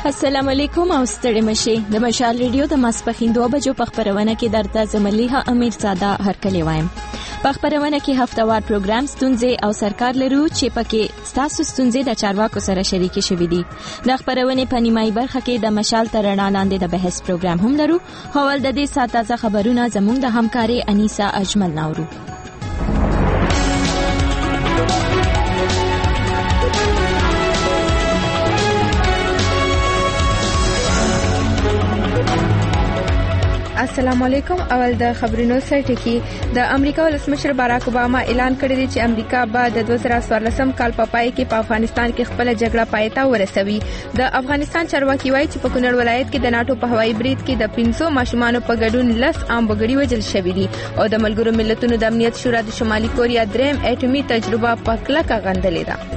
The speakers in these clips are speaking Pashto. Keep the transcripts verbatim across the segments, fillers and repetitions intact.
السلام علیکم او ستړي مشي د مشال ریډیو د ماسپخین دوه بجو په خبرونه کې درته زملیها امیر ساده هرکلی وایم. په خبرونه کې هفتهوار پروګرام ستونزې او سرکار لرو چې پکې ستاسو ستونزې د چارواکو سره شریک شوي دي. د خبرونه په نیمایي برخه کې د مشال تر رڼا لاندې د بحث پروګرام هم لرو. حوال د دې ساعت تازه خبرونه زموږ د همکاري انیسا اجمل ناورو. السلام علیکم. اول د خبرونو سرټ کې د امریکا ولسمشر باراک اوباما اعلان کړی دی چې امریکا به د دوه زره څوارلسم کال په پای کې په افغانستان کې خپل جګړه پای ته ورسوي. د افغانستان چارواکي وایي چې په کونړ ولایت کې د ناتو په هوایي برید کې د پنځو ماشومانو په ګډون لس عام وګړي وژل شوي دي او د ملګرو ملتونو د امنیت شورا د شمالي کوریا دریم اټومي تجربه په کلکه غندلې ده.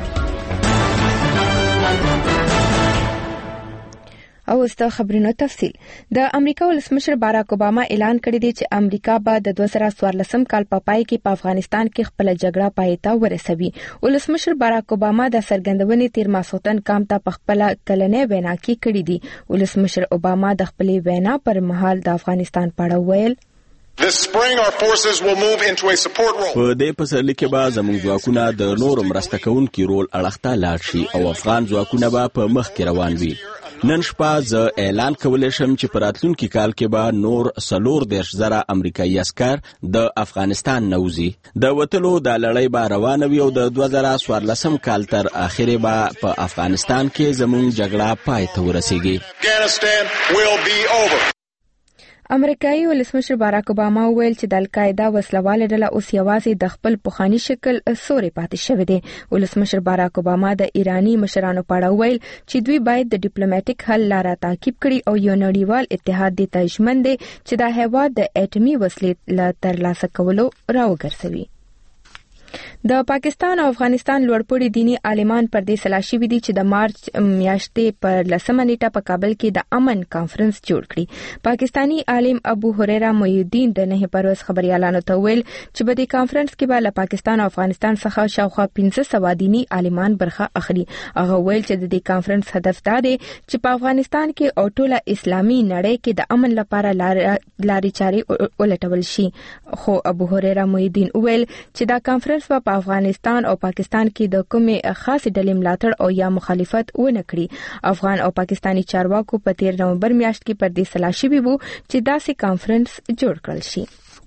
او ست خبرونو تفصیل. د امریکا ولسمشر باراک اوباما اعلان کړی دی چې امریکا به د دوه زره څوارلسم کال په پای کې په افغانستان کې خپل جګړه پای ته ورسوي. ولسمشر باراک اوباما د سرګندونې تیر ماسوتن کام ته په خپل کلنې وینا کې کړی دی. ولسمشر اوباما د خپلې وینا پر مهال د افغانستان په اړه ویل: This spring our forces will move into a support role. په دې پسرلي کې به زموږ ځواکونه د نورو مرسته کوونکي رول اړخته لاړ شي او افغان ځواکونه به په مخ کې روان وي. نن شپه زه اعلان کولی شم چې په راتلونکي کال کې به نور څلور دېرش زره امریکایي عسکر د افغانستان نه وځي. د وتلو د لړۍ به روانه وي او د دوه زره څوارلسم کال تر اخرې به په افغانستان کې زموږ جګړه پای ته ورسیږي. Afghanistan will be over. امریکایي ولسمشر باراک اوباما ویل چې د القاعده وسلواله ډله اوس یوازې د خپل پخوانی شکل سوري پاتې شوی دی. ولسمشر باراک اوباما د ایرانی مشرانو په اړه ویل چې دوی باید د ډیپلوماټیک حل لاره تعقیب کړي او یو نړیوال اتحاد د تضمین دی چې د هیواد د اټومي وسلې له ترلاسه کولو راوګرځوي. د پاکستان او افغانستان لوړپوړي دینی عالمان پر دې سلا شوي دي چې د مارچ میاشتې پر لسمه نیټه په کابل کې د امن کانفرنس جوړ کړي. پاکستانی عالم ابو هريره محی الدین د نه پروز خبريالانو ته ویل چې په دې کانفرنس کې به له پاکستان او افغانستان څخه شاوخوا پنځه سوه دینی عالمان برخه اخلي. هغه ویل چې د دې کانفرنس هدف دا دی چې په افغانستان کې او ټوله اسلامي نړۍ کې د امن لپاره لارې چارې ولټول شي. خو ابو هريره محی الدین ویل چې دا کانفرنس په افغانستان او پاکستان کې د کومې خاصې ډلې ملاتړ او یا مخالفت ونه کړي. افغان او پاکستانی چارواکو په تیر نومبر میاشت کې پر دې سلا شوي وو چې داسې کانفرنس جوړ کړل شي.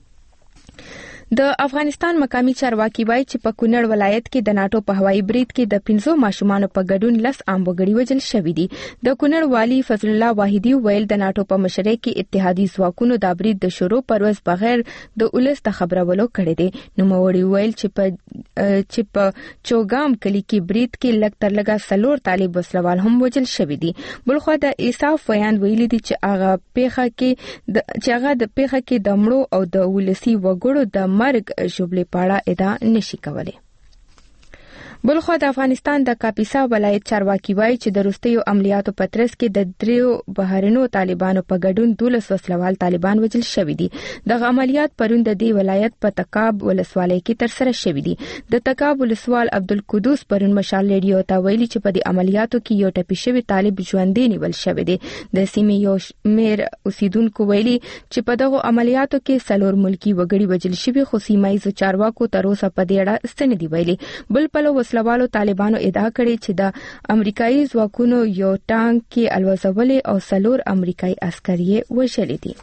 د افغانستان مقامي چارواکي وایي چې په کونړ ولایت کې د ناتو په هوایي برید کې د پنځو ماشومانو په ګډون لس عام وګړي وژل شوي دي. د کونړ والي فضل الله واحدي ویل د ناتو په مشرۍ کې اتحادي ځواکونو د برید د شروع پروز بغیر د ولس د خبرولو کړی دی. نوموړي ویل چې په چې په چوغام کلی کې برید کې لږ تر لږه څلور طالب وسلوال هم وژل شوي دي. بلخوا د انصاف بیان ویلي دي چې هغه پیښه کې چې هغه د پیښه کې د مړو او د ولسي وګړو د مرګ جبلې پاړه ادا نشي کولای. بلخوا د افغانستان د کاپیسا ولایت چارواکي وایي چې د وروستیو عملیاتو په ترڅ کې د دریو بهرنیو طالبانو په ګډون دولس وسلوال طالبان وژل شوي دي. دغه عملیات پرون د دې ولایت په تکاب ولسوالۍ کې ترسره شوي دي. د تکاب ولسوال عبدالقدوس پرون مشال ریډیو ته ویلي چې په دې عملیاتو کې یو ټپي شوی طالب ژوندی نیول شوی دی. د سیمې یو شمېر اوسیدونکو ویلي چې په دغه عملیاتو کې څلور ملکي وګړي وژل شوي خو سیمه ییزو چارواکو تر اوسه په دې اړه څه نه دي ویلي. بل پلو وسلوالو طالبانو ادعا کړې چې د امریکایي ځواکونو یو ټانک کې الوزولې او څلور امریکایي عسکر یې وژلي دي.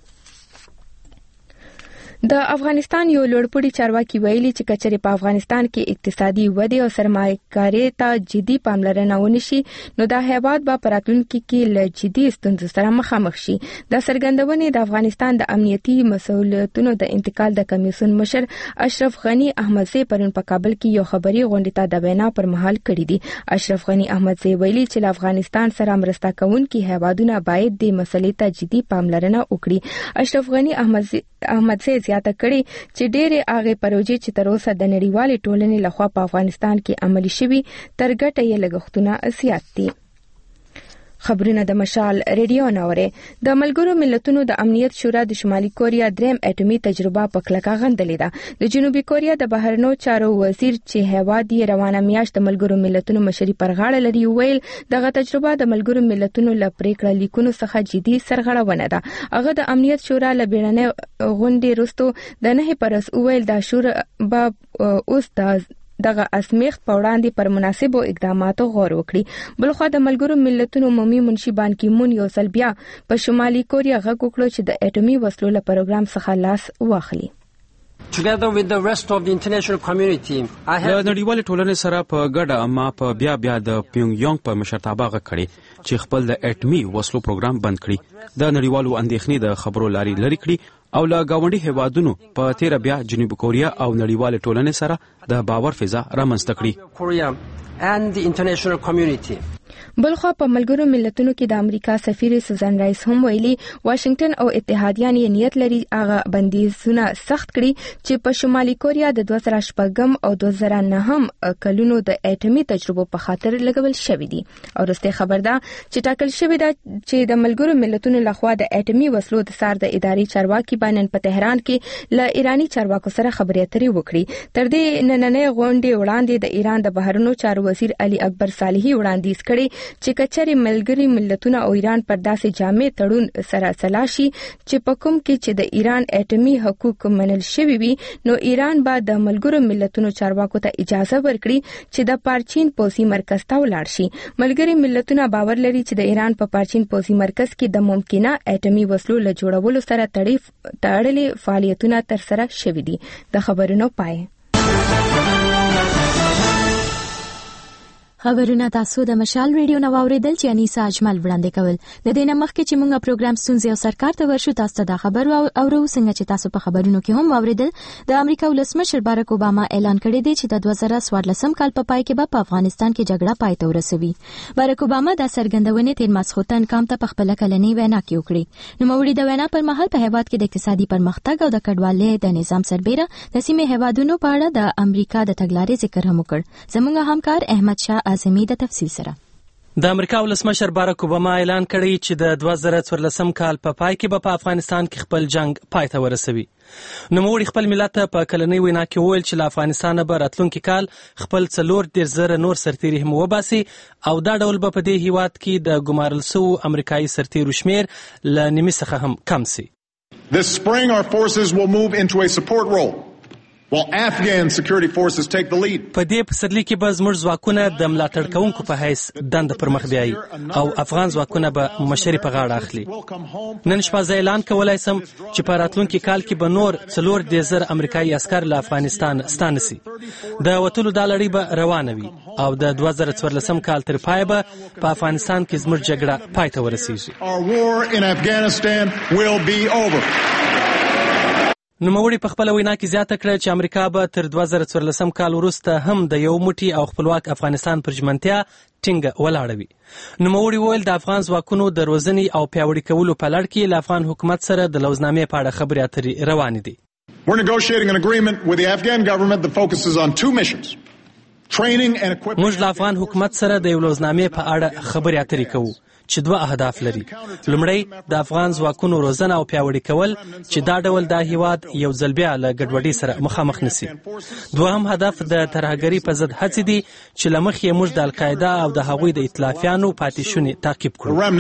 د افغانستان یو لوړپوړي چارواکي ویلي چې کچېرې په افغانستان کې اقتصادي ودې او سرمایه‌کاري ته جدي پاملرنه ونشي نو دا هیواد به په راتلونکي کې له جدي ستونزو سره مخامخ شي. د څرګندونې د افغانستان د امنیتي مسؤلیتونو د انتقال د کمیسیون مشر اشرف غنی احمدزی پرون په کابل کې یو خبري غونډه ته د وینا پر مهال کړی دی. اشرف غنی احمدزی ویلي چې له افغانستان سره مرسته کوونکي هیوادونه باید د مسلې ته جدي پاملرنه وکړي. اشرف غنی احمدزی احمدزی زیاته کړي چې ډېرې هغه پروژې چې تر اوسه د نړیوالې ټولنې لخوا په افغانستان کې عملي شوي تر ګټه یې لګښتونه زیات دي. خبرونه د مشال ریډیو نوري. د ملګرو ملتونو د امنیت شورا د شمالي کوریا دریم اټومي تجربه په کلکه غندلې ده. د جنوبي کوریا د بهرنیو چارو وزیر چې هیواد یې روانه میاشت د ملګرو ملتونو مشري پر غاړه لري ویل دغه تجربه د ملګرو ملتونو ل پریکړه لیکونو څخه جدي سرغړونه ده. هغه د امنیت شورا ل بیړنۍ غونډې وروسته د نه پرس ویل د شورا به اوس د دغه اسمیخ په وړاندې پر مناسبو اقداماتو غور وکړي. بلخو د ملګرو ملتونو عمومي منشي بان کی مون یو ځل بیا په شمالي کوریا غږ وکړ چې د اټومي وسلو له پروګرام څخه لاس واخلي. Together with the rest of the international community, I have د نړیوال ټولنې سره په ګډه اما په بیا بیا د پیونګ یانګ په مشرتابه غږ کړي چې خپل د اټومي وسلو پروګرام بند کړي. د نړیوالو اندېښنې د خبرو لاري لري کړي او لا گاونډي هیوادونو په تیر بیا جنوبي کوریا او نړیوال ټولنې سره د باور فضا رامنځته کړي. Korea and the international community. بلخو په ملګرو ملتونو کې د امریکا سفیر سوزان رایس هم ویلي واشنگټن او اتحادیان یې نیت لري هغه بندیزونه سخت کړي چې په شمالي کوریا د دوه زره شپږم او دوه زره نهم کلونو د اټومي تجربو په خاطر لګول شوی دي. او رسته خبر ده چې ټاکل شوی ده چې د ملګرو ملتونو لخوا د اټومي وسلو د سار د اداري چارواکي باندې په تهران کې ل ایرانی چارواکو سره خبرې اترې وکړي. تر دې نننې غونډې وړاندې د ایران د بهرنیو چارو وزیر علي اکبر صالحي وړاندیز کړي چې کچري ملګری ملتونه او ایران پر داسې جامع تړون سره سلاشي چې په کوم کې چې د ایران اټومي حقوق منل شوی وي نو ایران به د ملګرو ملتونو چارواکو ته اجازه ورکړي چې د پارچین پوزي مرکز ته ولاړ شي. ملګری ملتونه باور لري چې د ایران په پارچین پوزي مرکز کې د ممکنه اټومي وسلو له جوړولو سره تړلې فعالیتونه تر سره شوي دي. د خبرونو پای خبرونه تاسو د مشال ریډیو نو اوریدل چې انیسا اجمل وړاندې کول. د دې نه مخکې چې موږ پروګرام ستونزې او سرکار ته ورشو تاسو ته دا خبر او اورو څنګه چې تاسو په خبرونو کې هم اوریدل د امریکا ولسمشر باراک اوباما اعلان کړی دی چې د دوه زره څوارلسم کال په پای کې به په افغانستان کې جګړه پای ته ورسوي. باراک اوباما دا څرګندونه تیر ماسخوتن کام ته په خپل کلنۍ وینا کې وکړي. نو موري د وینا پر مهال په هیواد کې د اقتصادي پرمختګ او د کډوالۍ د نظام سربېره د سیمې هیوادونو په اړه د امریکا د تګلارې ذکر هم وکړ. زموږ همکار احمد شاه اعظمي د تفصیل سره. د امریکا ولسمشر باراک اوباما اعلان کړی چې د دوه زره څوارلسم کال په پای کې به په افغانستان کې خپل جنگ پای ته ورسوي. نوموړي خپل ملت ته په کلنۍ وینا کې وویل چې له افغانستانه به راتلونکي کال خپل څلور دېرش زره نور سرتیري هم وباسي او دا ډول به په دې هیواد کې د ګمارل شوو امریکایي سرتیرو شمیر له نیمې څخه هم کم سي. This spring our forces will move into a support role. While Afghan security forces take the lead. په دې پسرلي کې به زموږ ځواکونه د ملاتړ کوونکو په حیث دنده پر مخ بیایي او افغان ځواکونه به مشري په غاړه اخلي. نن شپه زه اعلان کولی سم چې په راتلونکي کال کې به نور څلور دېرش زره امریکایي عسکر له افغانستان ستانه سي. د وتلو دا لړۍ به روانه وي او د دوه زره څوارلسم کال تر پایه به په افغانستان کې زموږ جګړه پای ته ورسیږي. Our war in Afghanistan will be over. نوموړي په خپل وینا کې زیاته کړه چې امریکا به تر دوه زره څوارلسم کال وروسته هم د یو موټی او خپلواک افغانستان پر ژمنتیا ټینګه ولاړه وي. نوموړي وویل د افغان ځواکونو د روزنې او پیاوړي کولو په لړ کې له افغان حکومت سره د لوزنامې په اړه خبرې اترې روانې دي. We're negotiating an agreement with the Afghan government that focuses on two missions. Training and equipping. موږ له افغان حکومت سره د یو لوزنامې په اړه خبرې اترې کوو چې دوه اهداف لري. لومړی د افغان ځواکونو روزنه او پیاوړي کول چې دا ډول د هیواد یو ځل بیا له ګډوډۍ سره مخامخ نشي. دوهم هدف د ترهګرۍ په ضد هڅې دي چې له مخکې موږ د القاعده او د هغوی د ائتلافیانو پاتې شونې تعقیب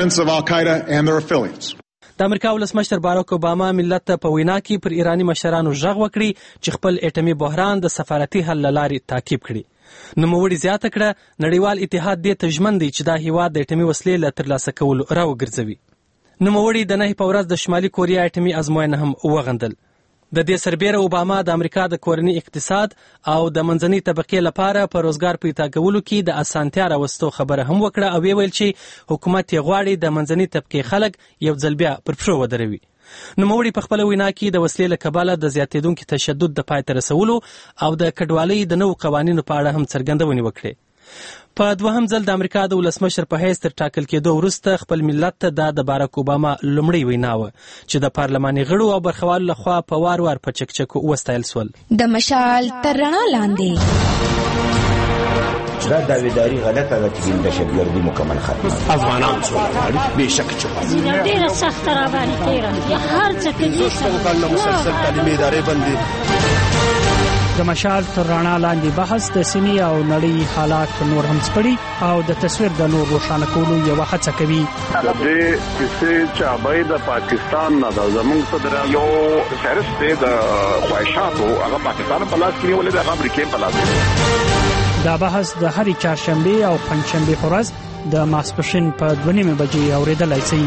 کړو. د امریکا ولسمشر باراک اوباما ملت ته په وینا کې پر ایرانی مشرانو غږ وکړي چې خپل اټومي بحران د سفارتي حل لارې تعقیب کړي. نوموړي زیاته کړه نړیوال اتحاد دې ته ژمن دی چې دا هیواد د اټومي وسلې له ترلاسه کولو راوګرځوي. نوموړي د نهې په ورځ د شمالي کوریا اټومي ازموینه هم وغندل. د دې سربېره اوباما د امریکا د کورني اقتصاد او د منځنۍ طبقې لپاره په روزګار پیدا کولو کې د اسانتیا راوستو خبره هم وکړه او ویل چې حکومت یې غواړي د منځنۍ طبقې خلک یو ځل بیا پر پښو ودروي. نوموړي په خپل وینا کې د وسلې له کبله د زیاتېدونکي تشدد د پای ته رسولو او د کډوالۍ د نوو قوانینو په اړه هم څرګندونې وکړې. په دوهم ځل د امریکا د ولسمشر په حیث تر ټاکل کېدو وروسته خپل ملت ته دا د باراک اوباما لومړۍ وینا وه چې د پارلماني غړو او برخوالو لخوا په وار وار په چکچکو وستایل سول. د مشال تر رڼا لاندې دا داویداری غلطه ده چې دهشتګردي مکمل ختمه افغانان سوله غواړي بېشکه چې غواړي ډېره سخته راباندې تېره هر څه کوي کلونه مسلسل تعلیمي ادارې بندې د مشال تر رڼا لاندې بحث د سیمې او نړۍ حالات نور هم سپړي او د تصویر د نور روښانه کولو یوه هڅه کوي. د دې کیسې چابۍ د پاکستان نه د زموږ صدر یو فهرست دی د خواهشاتو هغه پاکستان په لاس کې نیولې د امریکا په لاس کې. دا بحث د هرې چهارشنبې او پنجشنبې په ورځ د ماسپښین په دوه نیمې بجې اورېدلای شئ.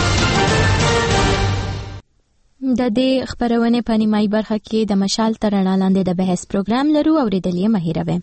د دې خبرونه په نیمایي برخه کې د مشال تر رڼا لاندې د بحث پروګرام لرو اوریدلې مهیروي.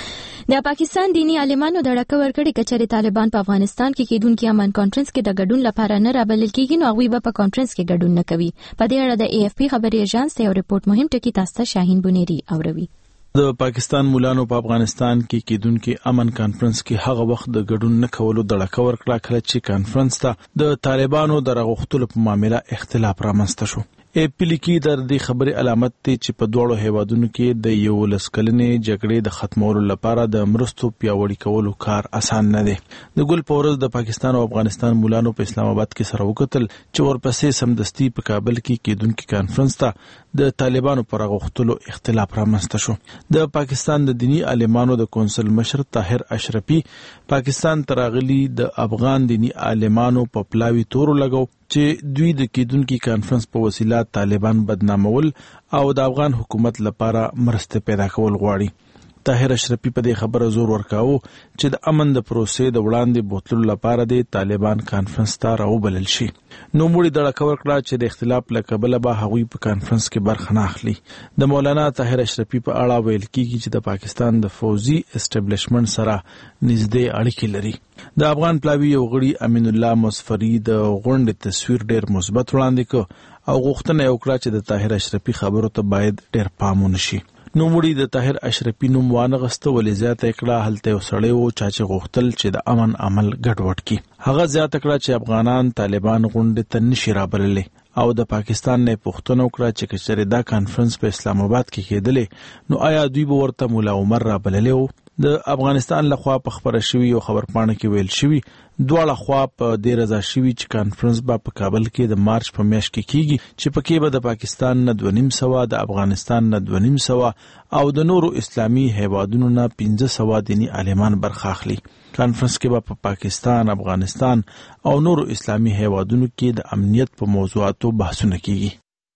د پاکستان دینی عالمانو د ډکه ورکړې کچري طالبان په افغانستان کې کېدونکو امن کانفرنس کې د ګډون لپاره نه رابلل کېږي نو هغوی به په کانفرنس کې ګډون نه کوي. په دې اړه د ای اف پی خبري ایجنس ته یو ریپورت مهم ټکی تاسو ته شاهین بنيري اوروي. د پاکستان مولانو په افغانستان کې کېدونکو امن کانفرنس کې هغه وخت د ګډون نه کولو د ډکه ورکړه کله چې کانفرنس ته د طالبانو د رغښتلو په معاملې اختلاف رامنځته شو. اپیل کې د دې خبرې علامت دی چې په دوړو هیوادونو کې د یو لسکلنې جګړې د ختمولو لپاره د مرستو پیاوړي کولو کار اسان نه دی. د ګل پورز د پاکستان او افغانستان مولانو په اسلام آباد کې سره وکتل چې ورپسې سمدستي په کابل کې کېدونکو کانفرنس ته د طالبانو پر غوښتلو اختلاف رامنځته شو. د پاکستان د دینی عالمانو د کونسل مشر طاهر اشرفي پاکستان تراغلي د افغان دینی عالمانو په پلاوي تور لګاو چې دوی د کېدونکو کانفرنس په وسیله طالبان بدنامول او د افغان حکومت لپاره مرسته پیدا کول غواړي. طاهر اشرفي په دې خبره زور ورکاو چې د امن د پروسې د وړاندې بوتلو لپاره د طالبان کانفرنس ته راوبلل شي. نو موږ د ډکه ورکړه چې د اختلاف له کبله به هغوی په کانفرنس کې برخه نه اخلي. د مولانا طاهر اشرفي په اړه ویل کېږي چې د پاکستان د فوزي اسټابلیشمنت سره نږدې اړیکې لري. د افغان پلاوي یو غړي امین الله مصفری د غونډې تصویر ډېر مثبت وړاندې کړ او غوښتنه یې وکړه چې د طاهر اشرفي خبرو ته باید ډېر پام ونشي. نو مړي د طاهر اشرفي نوم وانغسته ولې زیاته کړه هلته یو سړی و چې غوښتل چې د امن عمل ګډوډ کړي. هغه زیاته کړه چې افغانان طالبان غونډې ته نشي رابللې او د پاکستان نه پوښتنه وکړه چې کچېرې دا کانفرنس په اسلام آباد کې کېدلې نو آیا دوی به ورته مولا عمر رابللې وو. د افغانستان لخوا په خبره شوی او خبرپاڼه کې ویل شوی دواړه خوا په دې رضا شوی چې کانفرنس به په کابل کې د مارچ په میاشت کې کیږي چې پکې به د پاکستان نه دوه نیم سوه د افغانستان نه دوه نیم سوه او د نورو اسلامي هیوادونو نه پنځه سوه دینی عالمان برخه اخلي. کانفرنس کې به په پاکستان، افغانستان او نورو اسلامي هیوادونو کې د امنیت په موضوعاتو بحثونه کیږي.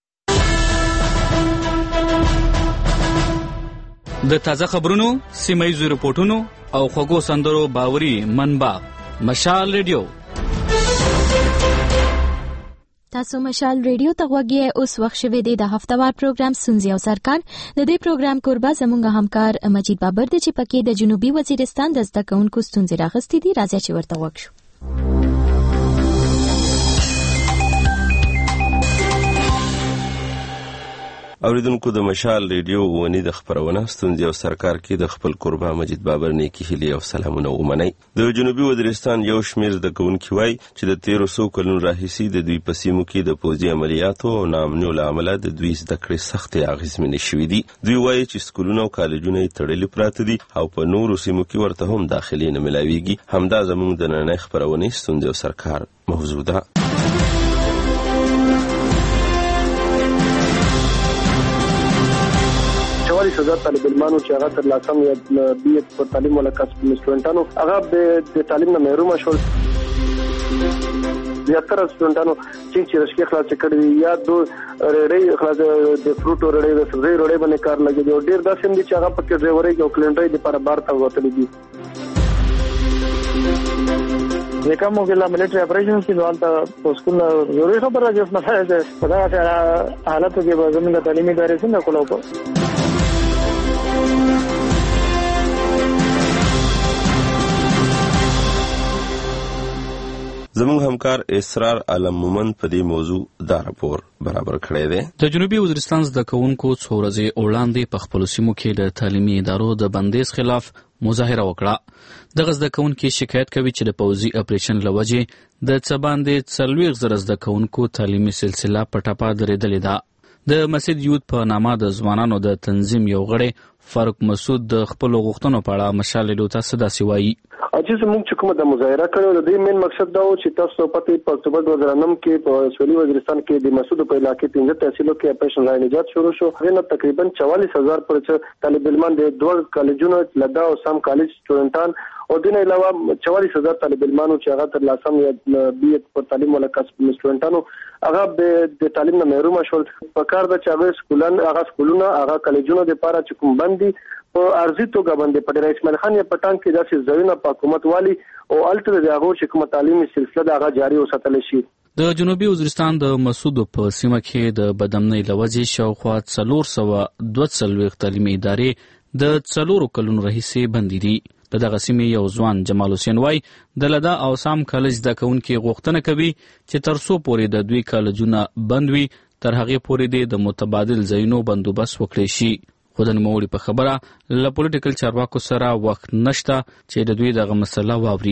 د تازه خبرونو، سیمایي رپورټونو او خوږو سندرو باوري منبع مشال ریډیو. تاسو مشال ریډیو ته غوږی اوس وخت شوی دی د هفتهوار پروګرام سنځي او سرکار. د دې پروګرام کوربه زموږ همکار مجید بابر دی چې پکې د جنوبي وزیرستان د زده کوونکو ستونزې راغستې دي. راځي چې ورته وګورو. اوریدونکو د مشال ریډیو ونی د خبرونه ستونزې او سرکار کې د خپل قربا مجید بابر نیکی هیلې او سلامونه ومنئ. د جنوبي وزیرستان یو شمیر زده کوونکي وایي چې د تیرو څو کلونو راهیسې د دوی په سیمو کې د پوځي عملیاتو او ناامنیو له امله د دوی زده کړې سختې اغېزمنې شوې دي. دوی وایي چې سکولونه او کالجونه یې تړلي پراته دي او په نورو سیمو کې ورته هم داخلي نه ملاویږي. همدا زموږ د نننۍ خبرونې ستونزې او سرکار موضوع ده. چوالي سزا طالب علمانو چې هغه تر لاسم یا بي ایډ پر تعلیم ولا کسب سټوډنټانو هغه د تعلیم نه محروم شول. زیاتره سټوډنټانو چې چې رشکې خلاص کړي یا دو رېړې خلاص د فروټ رېړې د سبزي رېړې باندې کار لګي دي او ډېر داسې دي چې هغه پکې ډرایوري او کلینډري لپاره بار ته وتلي دي. ځکه موږ لا ملټري اپریشنز کې ځوان ته سکول ضروري خبره راځي په مسایل ده په دا حالاتو کې به زموږ تعلیمي ادارې څنګه کولو. زموږ همکار اسرار علم مومن په دې موضوع دا راپور برابر کړی دی. د جنوبي وزیرستان زده کوونکو څو ورځې وړاندې په خپلو سیمو کې د تعلیمي ادارو د بندیز خلاف مظاهره وکړه. دغه زده کوونکي شکایت کوي چې د پوځي اپریشن له وجې د څه باندې څلوېښت زره زده کوونکو تعلیمي سلسله په ټپه درېدلې ده. د مسجد یوت په نامه د ځوانانو د تنظیم یو غړی فاروق مسعود د خپل غوښتنو په اړه مشال ریډیو ته څه داسې وایي. چې زموږ چې کومه د مظاهره کړو د دې مین مقصد دا و چې تاسو پته په اکتوبر دوه هزار نهم کې په سویلي وزیرستان کې د مسعود په علاقې پنځه تحصیلو کې اپریشن رای نجات شروع شو. غوښنه تقریبا چوالیس هزار پر طالب علمان د دوه کالجونو لدا او سم کالج سټوډنټان او د نه علاوه چوالیس هزار طالب علمانو چې هغه تر لاسم یا بي ایډ په تعلیم ولا کسب سټوډنټانو هغه د تعلیم نه محروم شول. په کار د چاغ سکولان هغه سکولونه هغه کالجونو د لپاره چې کوم بندي په ارزي توګه باندې په ډیر اسماعیل خان یا پټان کې داسې ځایونه په حکومت والی او الټر د هغه چې کوم تعلیمي سلسله د هغه جاری وساتل شي. د جنوبي وزیرستان د مسعود په سیمه کې د بدامنۍ لوجې شاوخوا څلور سوه دوه څلوېښت تعلیمي ادارې د څلورو کلونو راهیسې بندي دي. د دغه سیمې یو ځوان جمال حسین وای د لدا او سام کالج زده کوونکي غوښتنه کوي چې تر څو پورې د دوی کالجونه بند وي تر هغې پورې د متبادل ځایونو بندوبست وکړي شي. خو د نوموړي په خبره له پولیټیکل چارواکو سره وخت نشته چې د دوی دغه مسله واوري.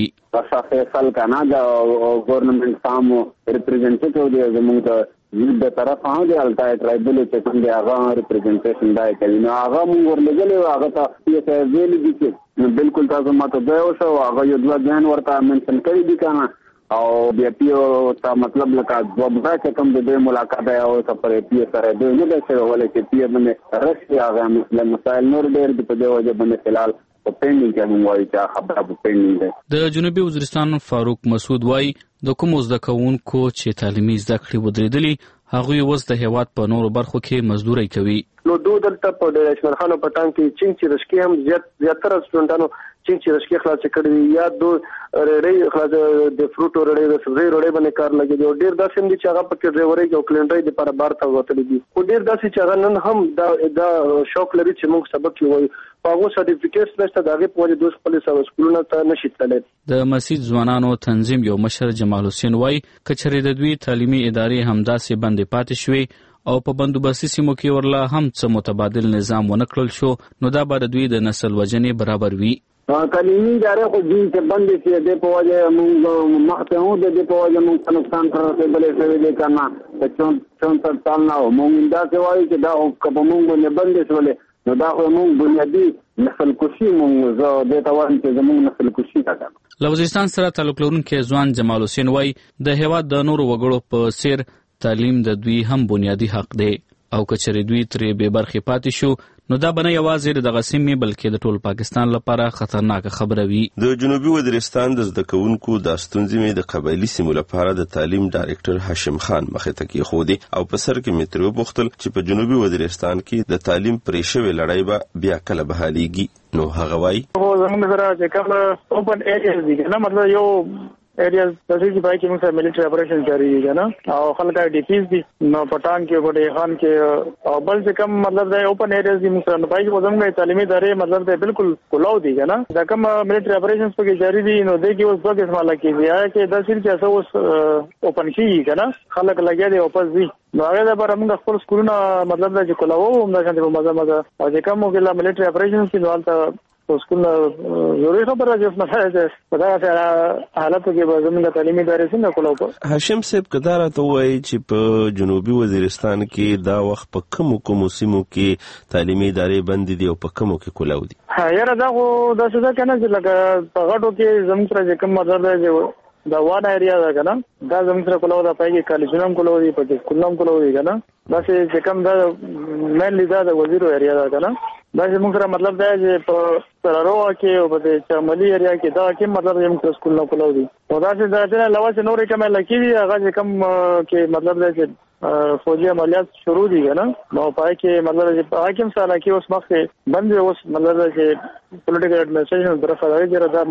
خلک نه د ګورنمنت سام ریپرزینټیټیو دی زموږ د د طرف هغه د الټای ټرایبل چې کوم دی هغه ریپرزینټیشن دی کوي نو هغه موږ ورلګلې هغه ته یې ویل دي چې بالکل تاسو ماته دا اوسه هغه یو دوه ځان ورته منشن کړی دي کنه او بیا پیو تا مطلب لکه دوباره چې کوم د دې ملاقات او سفرې پی سره دوی نه د څه ولې چې پی باندې رښتیا هغه مثلا مسائل نور ډېر د په دې وجه باندې فلال په پینډینګ کې هم وایي چې خبره په پینډینګ ده. د جنوبي وزیرستان فاروق مسعود وایي د کوم زده کوونکو چې تعلیمي زده کړې ودرېدلي هغوی اوس د هیواد په نورو برخو کې مزدوري کوي. نو دوه دلته په ډیر اسماعیل خان پټان کې چینګ چې رشکې هم زیات زیاتره سټوډنټانو چینګ چې رشکې خلاص کړي یا دوه رېړې خلاص د فروټ رېړې د سبزي رېړې باندې کار لګي دی ډیر داسې هم دي چې هغه په ډرایوري او کلینډري د لپاره بار ته وتلي دي. خو ډیر داسې چې هغه نن هم دا دا شوق لري چې موږ سبق وایو په هغه سرټیفیکټس نشته د هغه په وجه دوه خپل سره سکولونه ته نشي تللی. د مسجد ځوانانو تنظیم یو مشر جمال حسین وای کچري د دوی تعلیمي ادارې همداسې بندې پاتې شوې او په بندوبستي سیمو کې ورله هم څه متبادل نظام ونه کړل شو نو دا به د دوی د نسل وژنې برابر وي. تعلیمي ادارې خو دوی چې بندې شي د په وجه موږ مخته هو د په وجه موږ نقصان تر رسېدلې شوی دی کنه په چون چون تر تل نه موږ دا څه وایي چې دا کله موږ نه بندې شولې نو دا خو موږ بنیادی نسل کشي موږ زه د توان چې زموږ نسل کشي تا. له وزیرستان سره تعلق لرونکي ځوان جمال حسین وای د هیواد د نورو وګړو په څیر تعلیم د دوی هم بنیادی حق دی او کچری دوی ترې بې برخې پاتې شو نو دا بنه یوازې د غسیمې بلکې د ټول پاکستان لپاره خطرناک خبره وي. د جنوبي وزیرستان د زده کوونکو د ستونزې د قبایلی سیمو لپاره د تعلیم ډایرکټر هاشم خان مخې ته کېښودې او په سر کې مې ترې وپوښتل چې په جنوبي وزیرستان کې د تعلیم پرې شوې لړۍ به بیا کله بحالېږي نو هغه وایي زموږ سره چې کوم اوپن ایریاز دي نه مطلب یو areas जैसे कि भाई की मुझसे military operation जारी है ना और खलका डीपीज भी न पठान के बड़े खान के और बल से कम मतलब है ओपन एरियाज की मुझसे भाई की वजन में तालीमी दारे मतलब है बिल्कुल कुलाव दी है ना कम मिलिट्री ऑपरेशन पर जारी दी नो दे की उस वक्त इस्तेमाल की है कि दस दिन जैसा उस ओपन की है ना खलक लगे दे वापस भी आगे पर हम खपल स्कूल ना मतलब जो कुलाव हम मजा मजा और कम हो गया मिलिट्री ऑपरेशन की नवाल स्कूल ضروري خبره چې مثلا په دا حالت کې به زموږ تعلیمي ادارې څنګه کولاو. هاشم صاحب کدار ته وایي چې په جنوبي وزیرستان کې دا وخت په کوم کوم سیمو کې تعلیمي ادارې بند دي او په کومو کې کولاو دي. ها یاره دا خو دا څه ده کنه چې لکه په غټو کې زموږ سره کوم مطلب دی دا وانه ایریا ده کنه دا زموږ سره کولاو دا پایږي کالجونه کولاو دي په سکولونو کولاو دي کنه دا چې کوم دا مینلی دا د وزیرو ایریا ده کنه دا چې موږ سره مطلب دا چې په سرارو کې او په چملي ایریا کې دا کې مطلب یې موږ سکول نه کولاو دي او دا چې دا چې لوا چې نورې کومه لکې دي هغه چې کوم کې مطلب دا چې فوجي عملیات شروع دي کنه نو پای کې مطلب چې حاکم سره کې اوس مخکې بند اوس مطلب چې پولیټیکل اډمنسټریشن طرف راځي چې دا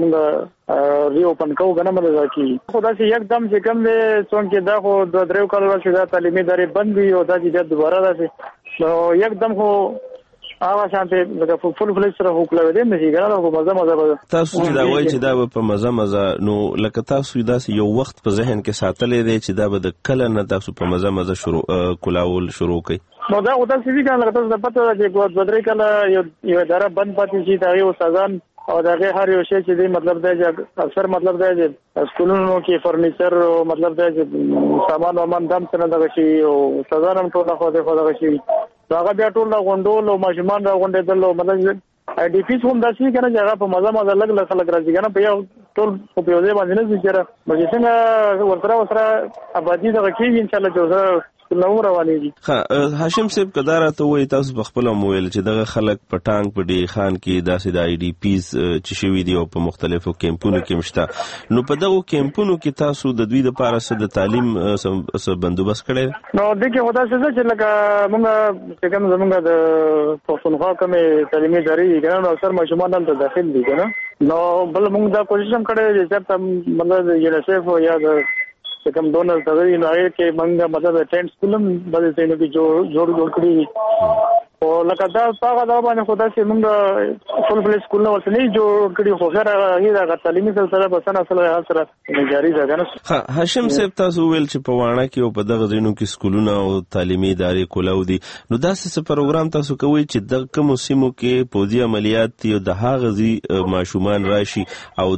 موږ ری اوپن کوو کنه مطلب چې خو دا چې یکدم چې کوم دی څنګه دا خو د درو کال ورسې دا تعلیمي ادارې بند دي او دا چې دوباره راځي نو یکدم خو هغه شانته لکه فول فل سره وکړل دي نه کیږي نو مزه مزه تاسو چې دا وایي چې دا په مزه مزه نو لکه تاسو داسې یو وخت په ذهن کې ساتلې دي چې دا به د کله نه تاسو په مزه مزه شروع کولاول شروع کړئ نو دا ودا چې څنګه لکه تاسو د پته چې دوه درې کله یو اداره بند پاتې شي دا یو سازان او دا غي هر یو شی چې دی مطلب دا چې اکثر مطلب دا چې سکولونو کې فرنیچر او مطلب دا چې سامان ومان دم څنګه دغه شي او سزانم ټول خو دغه شي هغه بیا ټول غونډول او ماشومان را غونډېدل مطلب ای ډی پی هم داسې کنه چې هغه په مزه مزه لګ لګ خلک راځي کنه په یو ټول په یو ځای باندې نه ځي چیرې مګر څنګه ورسره ورسره آبادی دغه کېږي ان شاء الله چې نو روانېږي. ها هاشم صاحب کدارا ته وای تاسو بخپل مویل چې دغه خلک په ټانک په ډی خان کې داسې د ای ډی پیز چې شوی دی او په مختلفو کیمپونو کې مشته نو په دغه کیمپونو کې تاسو د دوی لپاره څه د تعلیم څه بندوبست کړی نو د کې ودا څه چې لکه موږ چې کوم زمونږ د پښتونخوا کومه تعلیمي ادارې دي نو اکثر ماشومان هم داخل دي کنه نو بل موږ دا کوشش هم کړی چې تاسو مطلب یونیسف یا د کوم ډونر دغه نه آی کې منګه مطلب ټینټ سکولم بل ځای نه کې جوړ جوړ جوړ کړی او لکه دا هغه دا باندې خدای چې موږ فل فل سکول نو ورته نه جوړ کړی خو سره هغه د تعلیمي سلسله په سن اصل سره جاری ده کنه. ها هاشم صاحب تاسو ویل چې په وانه کې او په دغه ځینو کې سکولونه او تعلیمي ادارې کولاو دي نو داسې څه پروګرام تاسو کوي چې د کوم سیمو کې پوزي عملیات او د هغه ځي ماشومان راشي او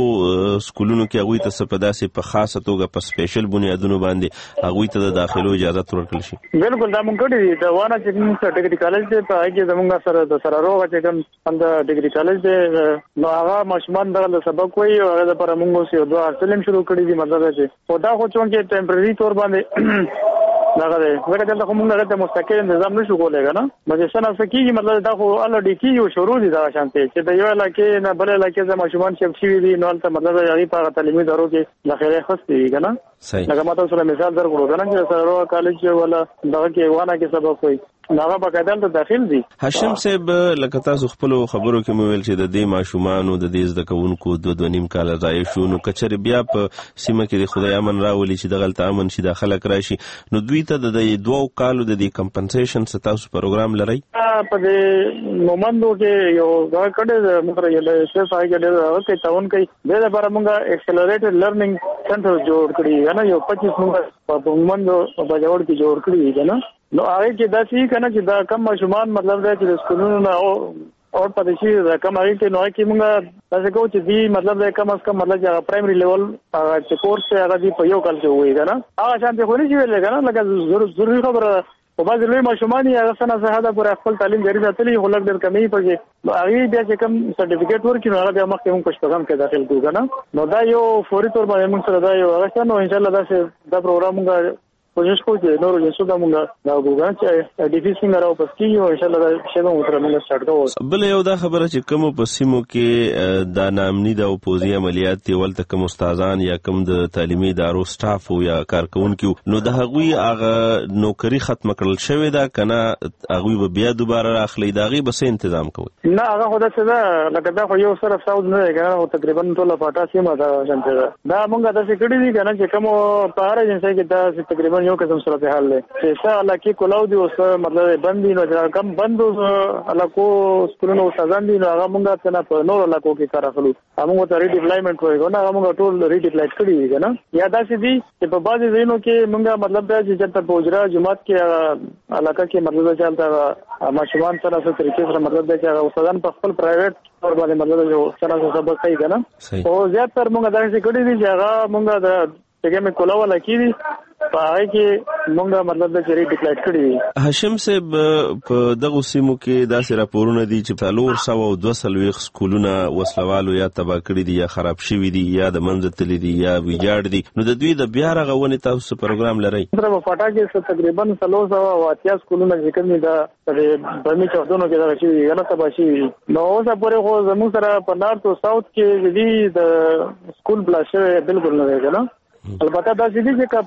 دغه سکولونو کې هغه ته څه په داسې په خاصه توګه په سپیشل بنیادونو باندې هغه ته د داخلو اجازه ورکړل شي. بالکل دا مونږ کړی دا وانه چې موږ ډیګري کالج ته په هغه زمونږ سره د سره روغه چې کوم د ډیګري کالج دی نو هغه ماشومان دغه سبق وایي او هغه پر موږ سره دوه سلم شروع کړی دي مطلب چې او دا خو چون کې ټمپرری تور باندې دغه دی ورته دلته کوم نه ته مستقل نظام نشو کولای کنه مګر څنګه سکیږي مطلب دا خو الله ډیکی یو شروع دي دا شانته چې د یو علاقې نه بل علاقې ته ماشومان چې شي دي نو ته مطلب هغه په تعلیمي ادارو کې لخرې خستي کنه لکه ماته سره مثال درکړو کنه چې سره کالج ولا دغه کې وانه کې سبق وایي ناغه بقایدل ته داخل دي. هاشم صاحب لکه تاسو خپل خبرو کې مو ویل چې د دې ماشومان او د دې زده کوونکو د دوه نیم کال ځای شو نو کچر بیا په سیمه کې د خدای امن راولي چې د غلط امن شي داخله راشي نو دوی ته د دوه کالو د دې کمپنسیشن ستاسو پروګرام لري په دې مومندو کې یو دا کډه موږ یې له څه ځای کې له هغه تاون کوي د لپاره موږ اکسلریټډ لرنینګ سنټر جوړ کړی نه یو پچیس موږ په مومندو په بجاور کې جوړ کړی دی نه نو هغه کې دا شي کنه چې دا کم ماشومان مطلب دا چې سکولونو نه او او پدې شي دا کم هغه کې نو کې موږ تاسو کو چې دی مطلب دا کم از کم مطلب چې پرایمري لیول چې کورس هغه دی په یو کال کې وایي کنه هغه شانته خو نه شي ویل کنه لکه ضروري خبره په بعض لوی ماشومان یې هغه څنګه زهدا پر خپل تعلیم جاری ساتلی خو لږ ډېر کمی پږي هغه بیا چې کوم سرټیفیکیټ ورکړي نو هغه بیا مخکې موږ په پیغام کې داخل کوو کنه نو دا یو فوري تور باندې موږ سره دا یو هغه نو ان شاء الله دا چې دا پروګرام موږ کوشش کوو چې نور یې څه موږ دا وګورم چې ډیفیسینګ راو پس کیږي او ان شاء الله دا شی به موږ موږ سٹارټ کوو. بل یو دا خبره چې کوم په سیمو کې دا نامني د اپوزي عملیات دی ولته کوم استادان یا کوم د تعلیمي ادارو سټاف او یا کارکونکو نو د هغوی هغه نوکری ختم کړل شوې ده کنه هغوی به بیا دوباره راخلي داغي به څه تنظیم کوي نه هغه خو دا څه ده لکه دا خو یو سره ساوند نه کنه او تقریبا ټول پټا سیمه دا شانته دا موږ دا څه کړی دي کنه چې کوم په هر جنسي کې دا تقریبا یو قسم صورت حال دی چې څه علاقې کولاو دي اوس مطلب بندي نو کم بندو علاقو سکولونو استادان دي نو هغه موږ څنګه په نور علاقو کې کار اخلو هغه ته ریډیپلایمنټ وایي نو هغه موږ ټول ریډیپلایټ کړی دي نه یا دا چې دي چې په بعضي ځینو کې موږ مطلب دا چې چې په اجرا جماعت کې علاقه کې مطلب چلتا ماشومان سره څه طریقې سره مطلب دا چې استادان په خپل پرایویټ اور باندې مطلب یو څنګه سبق کوي کنه او زیات تر موږ دا چې کړی دي چې هغه موږ د څنګه مې کولاو لکې پای کې مونږه مطلب د چری ډیکلیئر کړی. هاشم صاحب په دغه سیمو کې داسې راپورونه دي چې څلور سوه او دوه سلويخ سکولونه وسلوالو یا تباہ کړی دي یا خراب شوي دي یا د منځ تللی دي یا ویجاړ دي نو د دوی د بیا رغونې تاسو پروګرام لرئ. تر په پټا کې تقریبا څلور سوه او اتیا سکولونه چې کوم دا د برمي چوکونو کې دا شي یا تباہ شي نو اوس پورې خو زموږ سره په نارت او ساوث کې دي د سکول بلاشه بالکل نه دی نه البته دا چې دي چې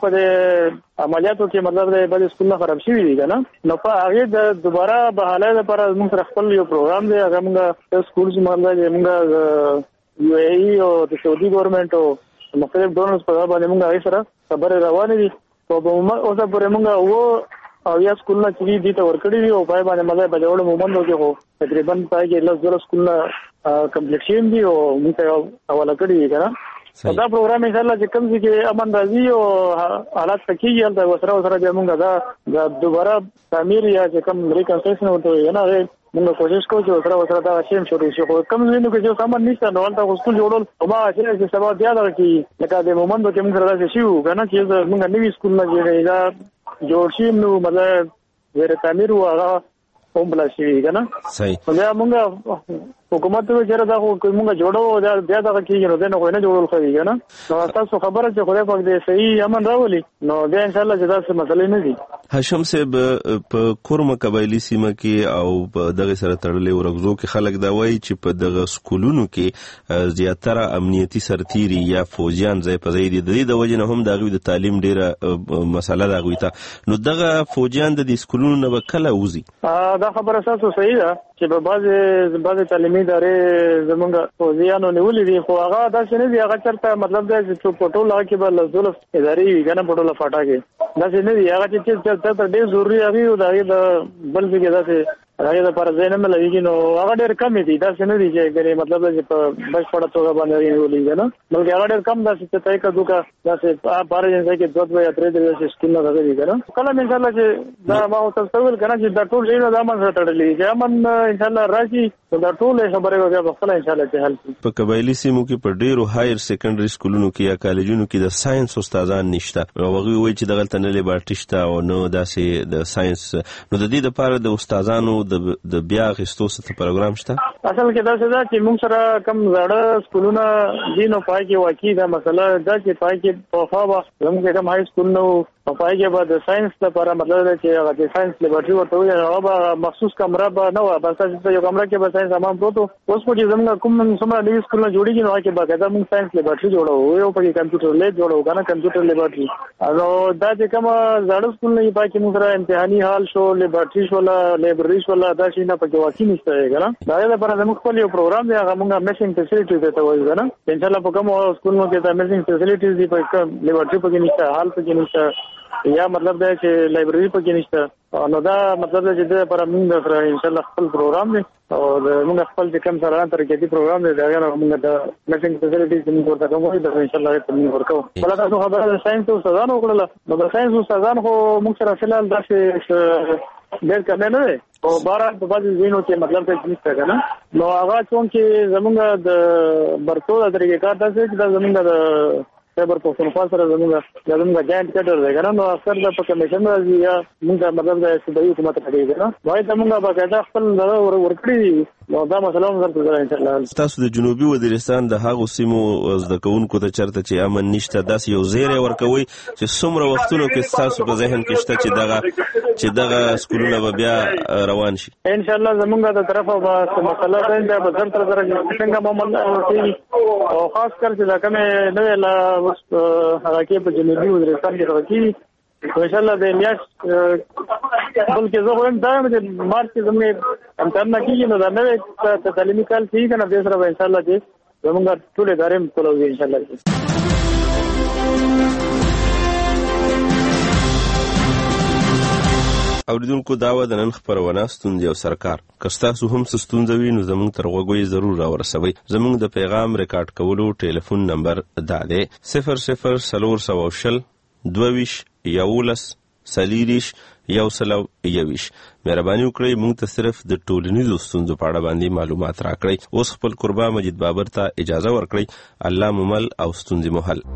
په عملیاتو کې مطلب د بل سکول خراب شوی دي کنه نو په هغه د دوباره بحاله لپاره موږ سره خپل یو پروګرام دی هغه موږ سکول چې مطلب موږ یو ای او د سعودي ګورنمنت او مختلف ډونرز په باندې موږ هغه سره خبرې روانې دي په اوسه پورې موږ وو او یا سکول نه چې دي ته ورکړی وي او په باندې مطلب بجوړ مومندو کې هو تقریبا پای کې لږ زره سکول نه کمپلیټ شي دي او موږ حواله کړی کنه دا پروګرام ان شاء الله چې کوم چې امن راځي او حالات تکیږي دا وسره وسره به موږ دا د دوباره تعمیر یا چې کوم ریکنسټرکشن ورته وي نه موږ کوشش کوو چې سره سره دا شیم شروع شي. خو کوم ځینو کې چې سامان نشته نو ولته سکول جوړول او ما چې سبا بیا دا کې لکه د مومند کې موږ سره شي کنه چې موږ نوې سکول نه جوړې دا جوړ شي نو مطلب ور تعمیر هغه هم بلا شي کنه صحیح دا موږ حکومت ته چیرې دا خو موږ جوړو دا بیا دا کېږي نو دا نه نه جوړول خو کنه نو تاسو خبره چې خدای پاک دې صحیح امن راولي نو بیا ان شاء الله چې تاسو مسلې نه دي. هاشم صاحب په کورمه قبایلی سیمه کې او په دغه سره تړلې ورغزو کې خلک دا وایي چې په دغه سکولونو کې زیاتره امنیتي سرتیري یا فوجیان ځای په ځای دي. د دې د وجې نه هم د هغوی د تعلیم ډېره مسله ده هغوی ته. نو دغه فوجیان د دې سکولونو نه به کله وځي؟ دا خبره تاسو صحیح ده چې په بعضې بعضې تعلیمي ادارې زمونږ فوجیانو نیولي دي خو هغه داسې نه دي. هغه چېرته مطلب دی چې په ټول هغه کې به لس دولس ادارې وي که نه په ټوله فاټا کې داسې نه دي. هغه چې چېرته ډېر ضروري هغې او د هغې د بل ځای کې داسې هغې دپاره ځای نه ملوېږي نو هغه ډېر کمې دي. داسې نه دي چې ګنې مطلب دی چې په بشپړه توګه باندې نیولي که نه بلکې هغه ډېر کم داسې چې ته که دوکه داسې باره ځای کې دوه دوه یا درې درې داسې سکولونه دغه دي که نه کله م انشاءالله چې دا ما ورته څه وویل که نه چې دا ټول شیونه د امن سره تړلي دي چې امن انشاءالله راشي نو دا ټولې خبرې به بیا په خپله انشاءالله چې حل شي. په قبایلي سیمو کې په ډېرو هایر سیکنډري سکولونو کې یا کالجونو کې د ساینس استادان نشته او هغوی وایي چې دغلته نه لیبارټي شته او نه داسې د ساینس. نو د دې دپاره د استادانو د بیا اخیستو څه پروګرام شته؟ اصل کې داسې ده چې موږ سره کم زاړه سکولونه دي نو پای کې واقعي دا مسله ده چې پای کې په خوا به زموږ کم هائی سکول نه او پای کې به د ساینس لپاره مطلب دی چې هغه د ساینس لیبارټري ورته وایي هغه به مخصوص کمره به نه وه بس چې یو کمره کې به ساینس سامان پروت و. اوس خو چې زموږ کوم څومره نوي سکولونه جوړېږي نو هغه کې باقاعده موږ ساینس لیبارټري جوړوو یو پکې کمپیوټر لیب جوړوو که نه کمپیوټر لیبارټري. نو دا چې کومه زاړه سکولونه دي پای کې موږ سره امتحاني هال شو لیبارټري شوله لایبرري شوله دا شیونه پکې واقعي نشته دی که نه. د هغې لپاره زموږ خپل یو پروګرام دی هغه موږ میسینګ فیسیلیټیز ورته وایو که نه انشاءالله په کومو سکولونو کې دا میسینګ فیسیلیټیز دي په لیبارټري پکې نشته هال پکې نشته یا مطلب دی چې لایبرري پکې نشته نو دا مطلب دی چې د لپاره موږ سره انشاءالله خپل پروګرام دی او موږ خپل چې کوم سره ترقیاتي پروګرام دی د هغې نه موږ د میسینګ فیسیلیټیز موږ ورته کوم وایو دا انشاءالله هغې ته موږ ورکوو. بله تاسو خبره د ساینس استادانو وکړله نو د ساینس استادان خو موږ سره فلحال داسې ډېر کمی نه دی او باره په بعضې ځایونو کې مطلب ته نشته که نه نو هغه چونکې زموږ د برتو د طریقې کار داسې چې دا زموږ د خیبر پښتونخوا سره زموږ دا زموږ جاینټ کډر دی که نه نو اکثر دا په کمیشن راځي یا موږ مطلب د صوبایي حکومت ته کېږي که نه نو هغې ته موږ باقاعده خپل دغه ورکړي دي نو دا مسله هم درته زه انشاءالله. تاسو د جنوبي وزیرستان د هغو سیمو زده کوونکو ته چېرته چې امن نشته داسې یو زیری ورکوئ چې څومره وختونو کې ستاسو په ذهن کې شته چې دغه چې دغه سکولونه به بیا روان شي؟ انشاءالله زموږ د طرفه به مسله ده دا به زر تر زره څنګه معامله کېږي او خاص کر چې دا کومې نوې لا اوس هغه کې په جنوبي وزیرستان کې هغه کېږي انشاءالله د میاشت بلکې زه وایم دا چې مارچ کې زموږ امتحانونه کېږي نو دا نوی تعلیمي کال کېږي که نه دې سره به انشاءالله چې زموږ ټولې ادارې هم کولوي انشاءالله. اوریدونکو دا وه د نن خپرونه ستونزې او سرکار. که ستاسو هم څه ستونزه وي نو زموږ تر غوږو یې ضرور راورسوئ. زموږ د پیغام ریکارډ کولو ټلیفون نمبر دا دی صفر صفر څلور سوه او شل دوه ویشت یولس څلېرویشت یو سل او یوویشت. مهرباني وکړئ موږ ته صرف د ټولنیزو ستونزو په اړه باندې معلومات راکړئ. اوس خپل کوربه مجید بابر ته اجازه ورکړئ. الله مو مل او ستونزې مو حل.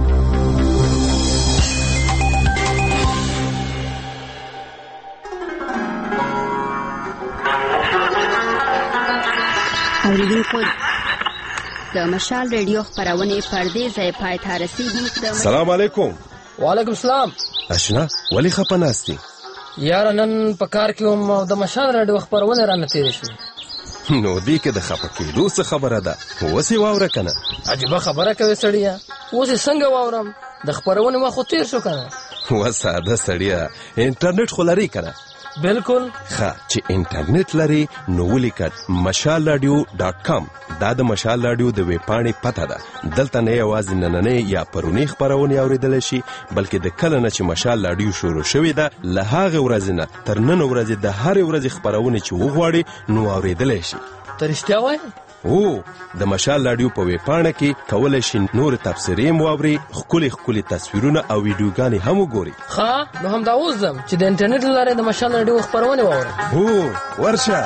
اوریدونکو د مشال ریډیو خپرونې پردې ځای پای ته رسېږي. سلام علیکم. وعلیکم السلام. اشنا ولې خپه ناستې؟ یاره نن په کار کې هم د مشال ریډیو خپرونې رانه تېرې شوې. نو دې کې د خپه کېدو څه خبره ده؟ اوس یې واوره که نه؟ عجیبه خبره کوې سړیه. اوس یې څنګه واورم؟ د خپرونې وخت خو تېر شو که نه؟ و ساده سړیه انټرنیټ خو لري که نه؟ بالکل. ښه چې انټرنیټ لري نو ولیکه مشال راډیو ډاټ کام. دا د مشال راډیو د ویب پاڼې پته ده. دلته نه یوازې نننۍ یا پرونی خپرونې اورېدلی شي بلکې د کله نه چې مشال راډیو شروع شوې ده له هغې ورځې نه تر نن ورځې د هرې ورځې خپرونې چې وغواړي نو اورېدلی شي. ته رښتیا وایې؟ او د مشال رادیو په ویب پاڼه کې کولای شئ نور تفسیرې مواوري خولي خولي تصویرونه او ویډیوګانې هم وګورئ. ښه نو هم دا اوس ځم چې د انټرنیټ له لارې د مشال رادیو خبرونه واورم. هو ورشه.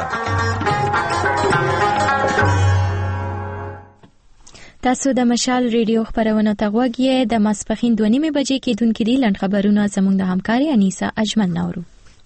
تاسو د مشال ریډیو خبرونه ته غوږ یې. د ماسپخین دوه نیمې بجې کېدونکې دي. لنډ خبرونه زموږ د همکاري انیسا اجمل نورو.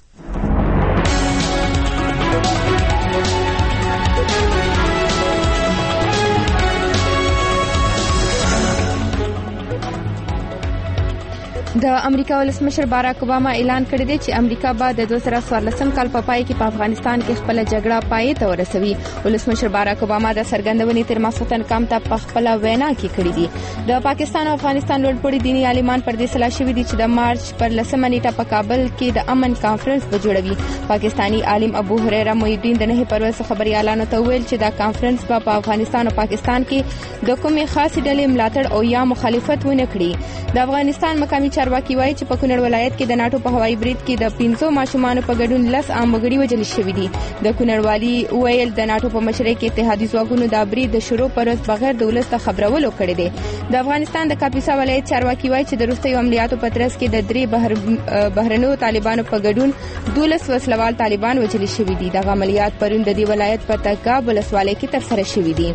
د امریکا ولسمشر باراک اوباما اعلان کړی دی چې امریکا به د دوه زره څوارلسم کال په پای کې په افغانستان کې خپل جګړه پای ته ورسوي. ولسمشر باراک اوباما د سرګندونې تر ماسوتن کام ته په خپل وینا کې کړی دی. د پاکستان او افغانستان لوړپوړي دینی عالمان پر دې سلا شوي دي چې د مارچ پر لسمه نیټه په کابل کې د امن کانفرنس به جوړوي. پاکستانی عالم ابو هريره محی الدین د نه پرواز خبريالانو ته ویل چې دا کانفرنس به په افغانستان او پاکستان کې د کومې خاصې ډلې ملاتړ او یا مخالفت ونه کړي. د افغانستان مقامي چارواکي وایي چې په کونړ ولایت کې د ناتو په هوایي برید کې د پنځو ماشومانو په ګډون لس عام وګړي وژل شوي دي. د کونړ والي ویل د ناتو په مشرۍ کې اتحادي ځواکونو د برید د شروع پر ورځ بغیر د ولس ته خبرولو کړی دی. د افغانستان د کاپیسا ولایت چارواکي وایي چې د وروستیو عملیاتو په ترڅ کې د درې بهر بهرنیو طالبانو په ګډون دولس وسلوال طالبان وژل شوي دي. دغه عملیات پرون د دې ولایت په تګاب ولسوالۍ کې ترسره شوي دي.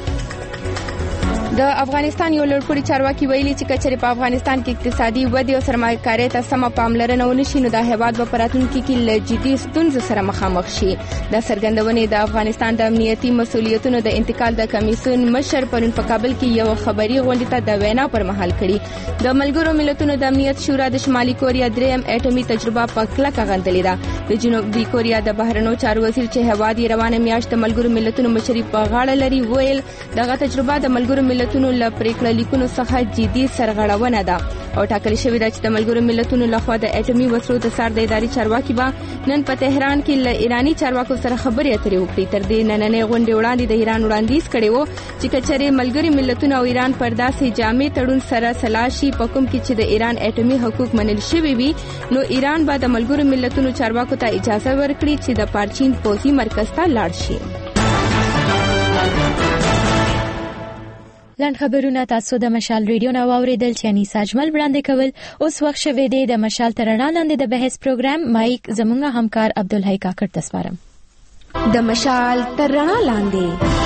د افغانستان یو لوړپوړي چارواکي ویلي چې کچېرې په افغانستان کې اقتصادي ودې او سرمایه‌کارۍ ته سمه پاملرنه ونشي نو د هیواد په راتلونکي کې له جدي ستونزو سره مخامخ شي. د څرګندونې د افغانستان د امنیتي مسؤلیتونو د انتقال د کمیسیون مشر پرون په کابل کې یو خبري غونډه ته د وینا پر مهال کړي. د ملګرو ملتونو د امنیت شورا د شمالي کوریا دریم اټومي تجربه په کلکه غندلې ده. د جنوبي کوریا د بهرنیو چارو وزیر چې هیواد یې روانه میاشت د ملګرو ملتونو مشري په غاړه لري ویل دغه تجربه د ملګرو ملتونو له پریکړه لیکونو څخه جدي سرغړونه ده او ټاکل شوې ده چې د ملګرو ملتونو لخوا د اټومي وسلو د سر د اداري چارواکي به نن په تهران کې له ایراني چارواکو سره خبرې اترې وکړي. تر دې نننۍ غونډې وړاندې د ایران وړاندیز کړی و چې کچېرې ملګري ملتونه او ایران پر داسې جامع تړون سره سلا شي په کوم کې چې د ایران اټومي حقوق منل شوي وي نو ایران به د ملګرو ملتونو چارواکو ته اجازه ورکړي چې د پارچین پوځي مرکز ته لاړ شي. لنډ خبرونه تاسو د مشال ریډیو نو اوریدل چې انیسا اجمل وړاندې کول. اوس وخت شوه دی د مشال ترڼا لاندې د بحث پروګرام مایک زمونږ همکار عبدالحی کاکړ تسپارم. د مشال ترڼا لاندې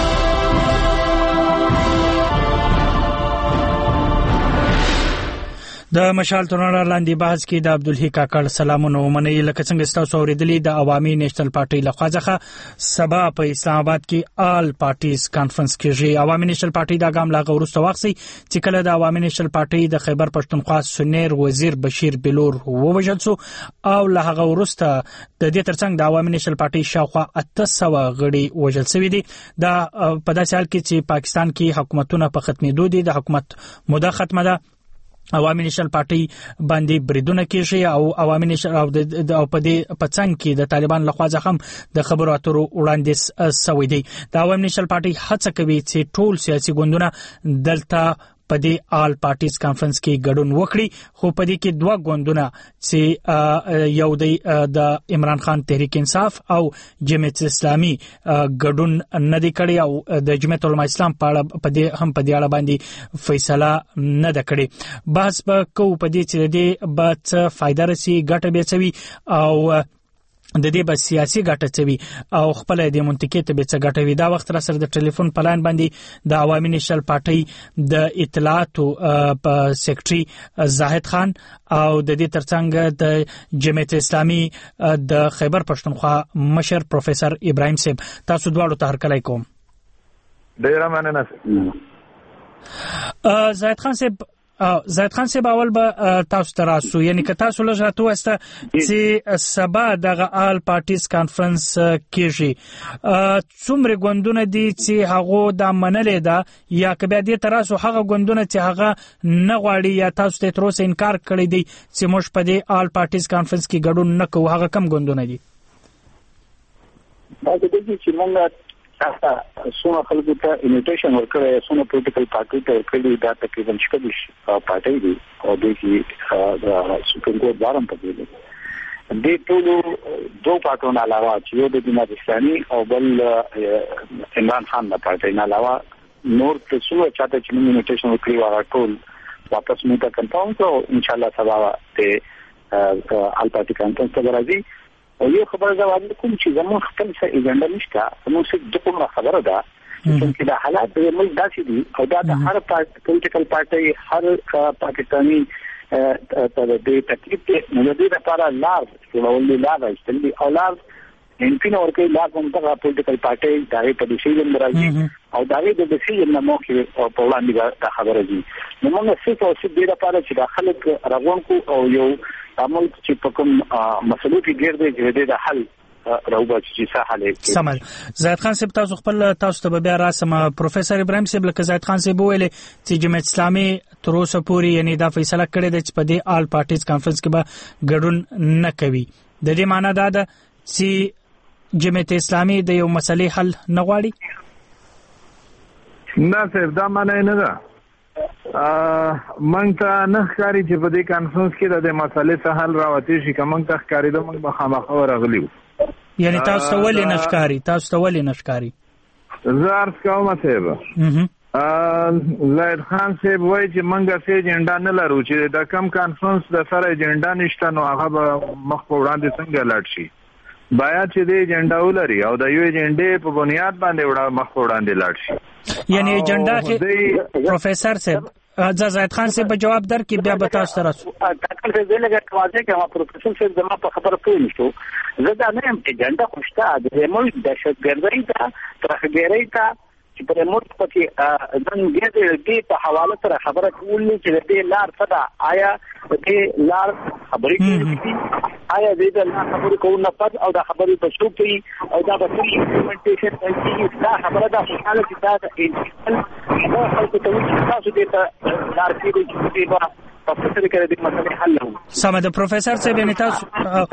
د مشال ترڼا لاندې بحث کې د عبدالحی کاکړ سلامونه ومنئ. لکه څنګه تاسو اوریدلی د عوامي نیشنل پارټي لخوا څخه سبا په اسلام آباد کې آل پارټیز کانفرنس کېږي. عوامي نیشنل پارټي دا ګام لا غوښته واخسي چې کله د عوامي نیشنل پارټي د خیبر پښتونخوا سنیر وزیر بشیر بلور ووژل شو او له هغه وروسته د دې ترڅنګ د عوامي نیشنل پارټي شاوخوا اته سوه غړي وژل شوي دي. دا په داسې حال کې چې پاکستان کې حکومتونه په ختمېدو دي. د حکومت موده ختمه ده. عوامي نیشنل پارټي باندې بریدونه کېږي او عوامي نیشنل او په دې پڅنګ کې د طالبان لخوا ځخم د خبرو اترو وړاندیز شوی دی. د عوامي نیشنل پارټي هڅه کوي چې ټول سیاسي ګوندونه دلته په دې آل پارټیز کانفرنس کې ګډون وکړي. خو په دې کې دوه ګوندونه چې یو د عمران خان تحریک انصاف او جمعیت اسلامي ګډون نه دی کړی او د جمعیت علماء اسلام په اړه په دې هم په دې اړه باندې فیصله نه ده کړې. بحث به کوو په دې چې دې به څه فائدہ رسي ګټه به څوي او د دې به سیاسي ګټه چوي او خپل د منطقې ته به څه ګټه وي. دا وخت را سره د ټلیفون پلان باندې د عوامي نیشنل پارټي د اطلاعاتو په سیکریټري زاهد خان او د دې ترڅنګ د جمعیت اسلامي د خیبر پښتونخوا مشر پروفیسور ابراهیم صاحب. تاسو دواړو ته هرکلی کوم. ډیره مننه. زاهد خان صاحب زاهد خان صاحب اول به تاسو ته راسو یعنی که تاسو لږ راته وسته چې سبا دغه آل پارټیز کانفرنس کېږي څومره ګوندونه دي چې هغه دا منلې ده یا که بیا دې ته راسو هغه ګوندونه چې هغه نه غواړي یا تاسو ته تر اوسه انکار کړی دی چې موږ په دې آل پارټیز کانفرنس کې ګډون نه کوو هغه کم ګوندونه دي؟ دا د دې چې موږ تاسو څونه خلکو ته انویټیشن ورکړی څونه پولیټیکل پارټي ته ورکړي دا تقریبا شپږ پارټي دي او د سپریم کورټ بارم پکې دي. د ټولو دوه پاتون علاوه چې یو د جماعت اسلامي او بل عمران خان د پارټۍ نه علاوه نور څو چاته چې نومینیټیشن وکړي واه ټول واپس موږ ته کنفرم کړو ان شاء الله سبا ته ال پارټي کانفرنس ته راځي او یو خبره دا وایي کوم چې زموږ خپل څه ایجنډا نشته زموږ څه د کومه خبره ده چې دا حالات د ملک داسې دي او دا د هر پولیټیکل پارټي هر پاکستاني ته د تکلیف نه د دې لپاره لار ولولې لار استلي او لار ان پین ورکه لار کوم ته پولیټیکل پارټي دغه په ډیسیژن راځي او دغه د ډیسیژن نه موخه په وړاندې دا خبره دي نو موږ څه او څه د لپاره چې د خلک راغونکو او یو عمل چې په کوم مسلو کې ګرځي چې د حل راوبا چې ساحله سمال زاید خان صاحب تاسو خپل تاسو ته بیا راسم پروفیسور ابراهیم صاحب لکه زاید خان صاحب ویل چې جمعیت اسلامي تر اوسه پورې یعنی دا فیصله کړې ده چې په دې آل پارټیز کانفرنس کې به ګډون نه کوي د دې معنی دا ده چې جمعیت اسلامي د یو مسلې حل نه غواړي نه صاحب دا معنی نه ده مونږ ته نه ښکاري چې په دې کانفرنس کې د مسلې څه حل راوتی شي که مونږ ته ښکاري د مونږ به خامخا ورغلي یعنی تاسو ته ولې نشکاري تاسو ته ولې نشکاري زه عرض کوم صاحب زاید خان صاحب وایي چې مونږ څه ایجنډا نه لرو چې د کم کانفرنس د سره ایجنډا نشته نو هغه به مخ په وړاندې څنګه لاړ شي باید چې د ایجنډا ولري او د یو ایجنډې په بنیاد باندې وړاندې مخ په وړاندې لاړ شي یعنی ایجنډا کې پروفیسور صاحب زاید خان صاحب جواب در کې بیا به تاسو سره تکل څه لګا واځي چې ما پروفیسور صاحب زما په خبره پوه نشو زه دا نه ایجنډا خوشته د ملک دهشتګردۍ ته ترخګرۍ ته چې په ملک پکې نن دې په حواله سره خبره کولې چې دې لار څه ده آیا دې لار خبرې کوي آیا دې د لار خبرې کوو نه پد او دا خبرې په شو کوي او دا په امپلیمنټیشن کوي دا خبره ده چې چې دا د انټرنل نو خلکو ته چې تاسو دې ته لار کې دې چې به په څه کې دې مسله حل وو سم د پروفیسور صاحب یعنی تاسو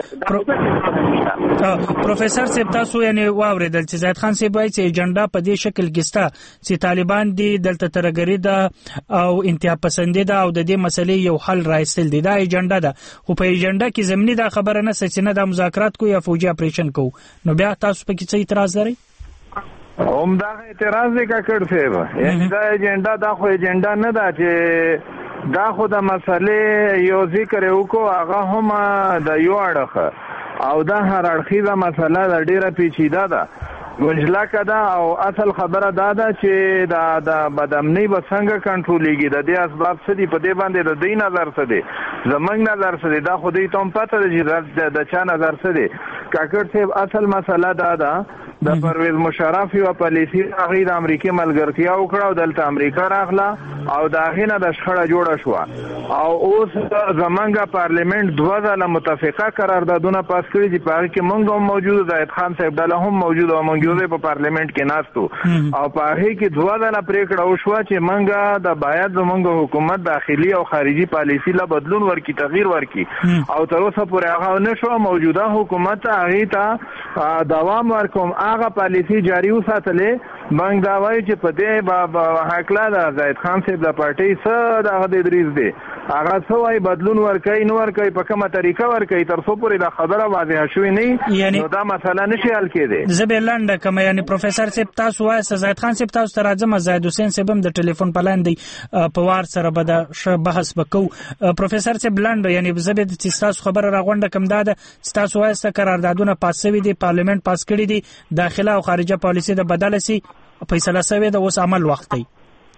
پروفیسور صاحب تاسو یعنی واوریدل چې زاید خان صاحب وایي چې ایجنډا په دې شکل کې ستا چې طالبان دي دلته ترګری ده او انتها پسندي ده او د دې مسلې یو حل راځل دي دا ایجنډا ده خو په ایجنډا کې زمینی دا خبره نه چې نه د مذاکرات کو یا فوجي اپریشن کو نو بیا تاسو په کې څه اعتراض لرئ هم دا اعتراض دی کاکړ صاحب یعنی دا ایجنډا دا خو ایجنډا نه ده چې دا خو د مسلې یو ذکر وکړو هغه هم د یو اړخ او دا هر اړخیزه مسله د ډیره پیچیده ده منجلکه ده او اصل خبره دا ده چې دا د بدامنۍ به څنګه کنټرولېږي د دې اسباب څه دي په دې باندې د دوی نظر څه دی زموږ نظر څه دی دا خو دوی ته هم پته ده چې د چا نظر څه دی کاکړ صاحب اصل مسله دا ده د پرویز مشرف یو پالیسي هغه د امریکای ملګرتیا وکړه او دلته امریکا راغله او دا غینه د شخړه جوړه شو او اوس زمونږ پارلیمنت دوه ځله متفقه قراردادونه پاس کړي چې په هغه کې مونږ هم موجود زاید خان صاحب ډله هم موجود او مونږ په پارلیمنت کې ناستو او په هغه کې دوه ځله پریکړه وشو چې مونږ د باید زمونږ حکومت داخلي او خارجي پالیسي لا بدلون ورکړي تغییر ورکړي او تر اوسه پورې هغه نشو موجوده حکومت هغه ته دوام ورکوم هغه پالیسی جاری وساتلې موږ دا وایو چې په دې په حقلا د زاید خان صاحب د پارټۍ څخه د دریز دی هغه څه وایي بدلون ورکوي نو ورکوي په کومه طریقه ورکوي تر څو پورې دا خبره واضحه شوې نه نو دا مسله نشي حل کېدی زه به لنډه کوم یعنی پروفیسور صاحب تاسو وایي زاید خان صاحب تاسو ته راځم زاید حسین صاحب هم د ټلیفون په لاندې په وار سره به دا بحث وکړو پروفیسور صاحب لنډه یعنی زه به چې تاسو خبره راغونډه کوم دا چې تاسو وایي چې قراردادونه پاس شوي دي پارلیمنت پاس کړی دي داخله او خارجه پالیسي د بدل سي فیصله شوی د اوس عمل وخت دی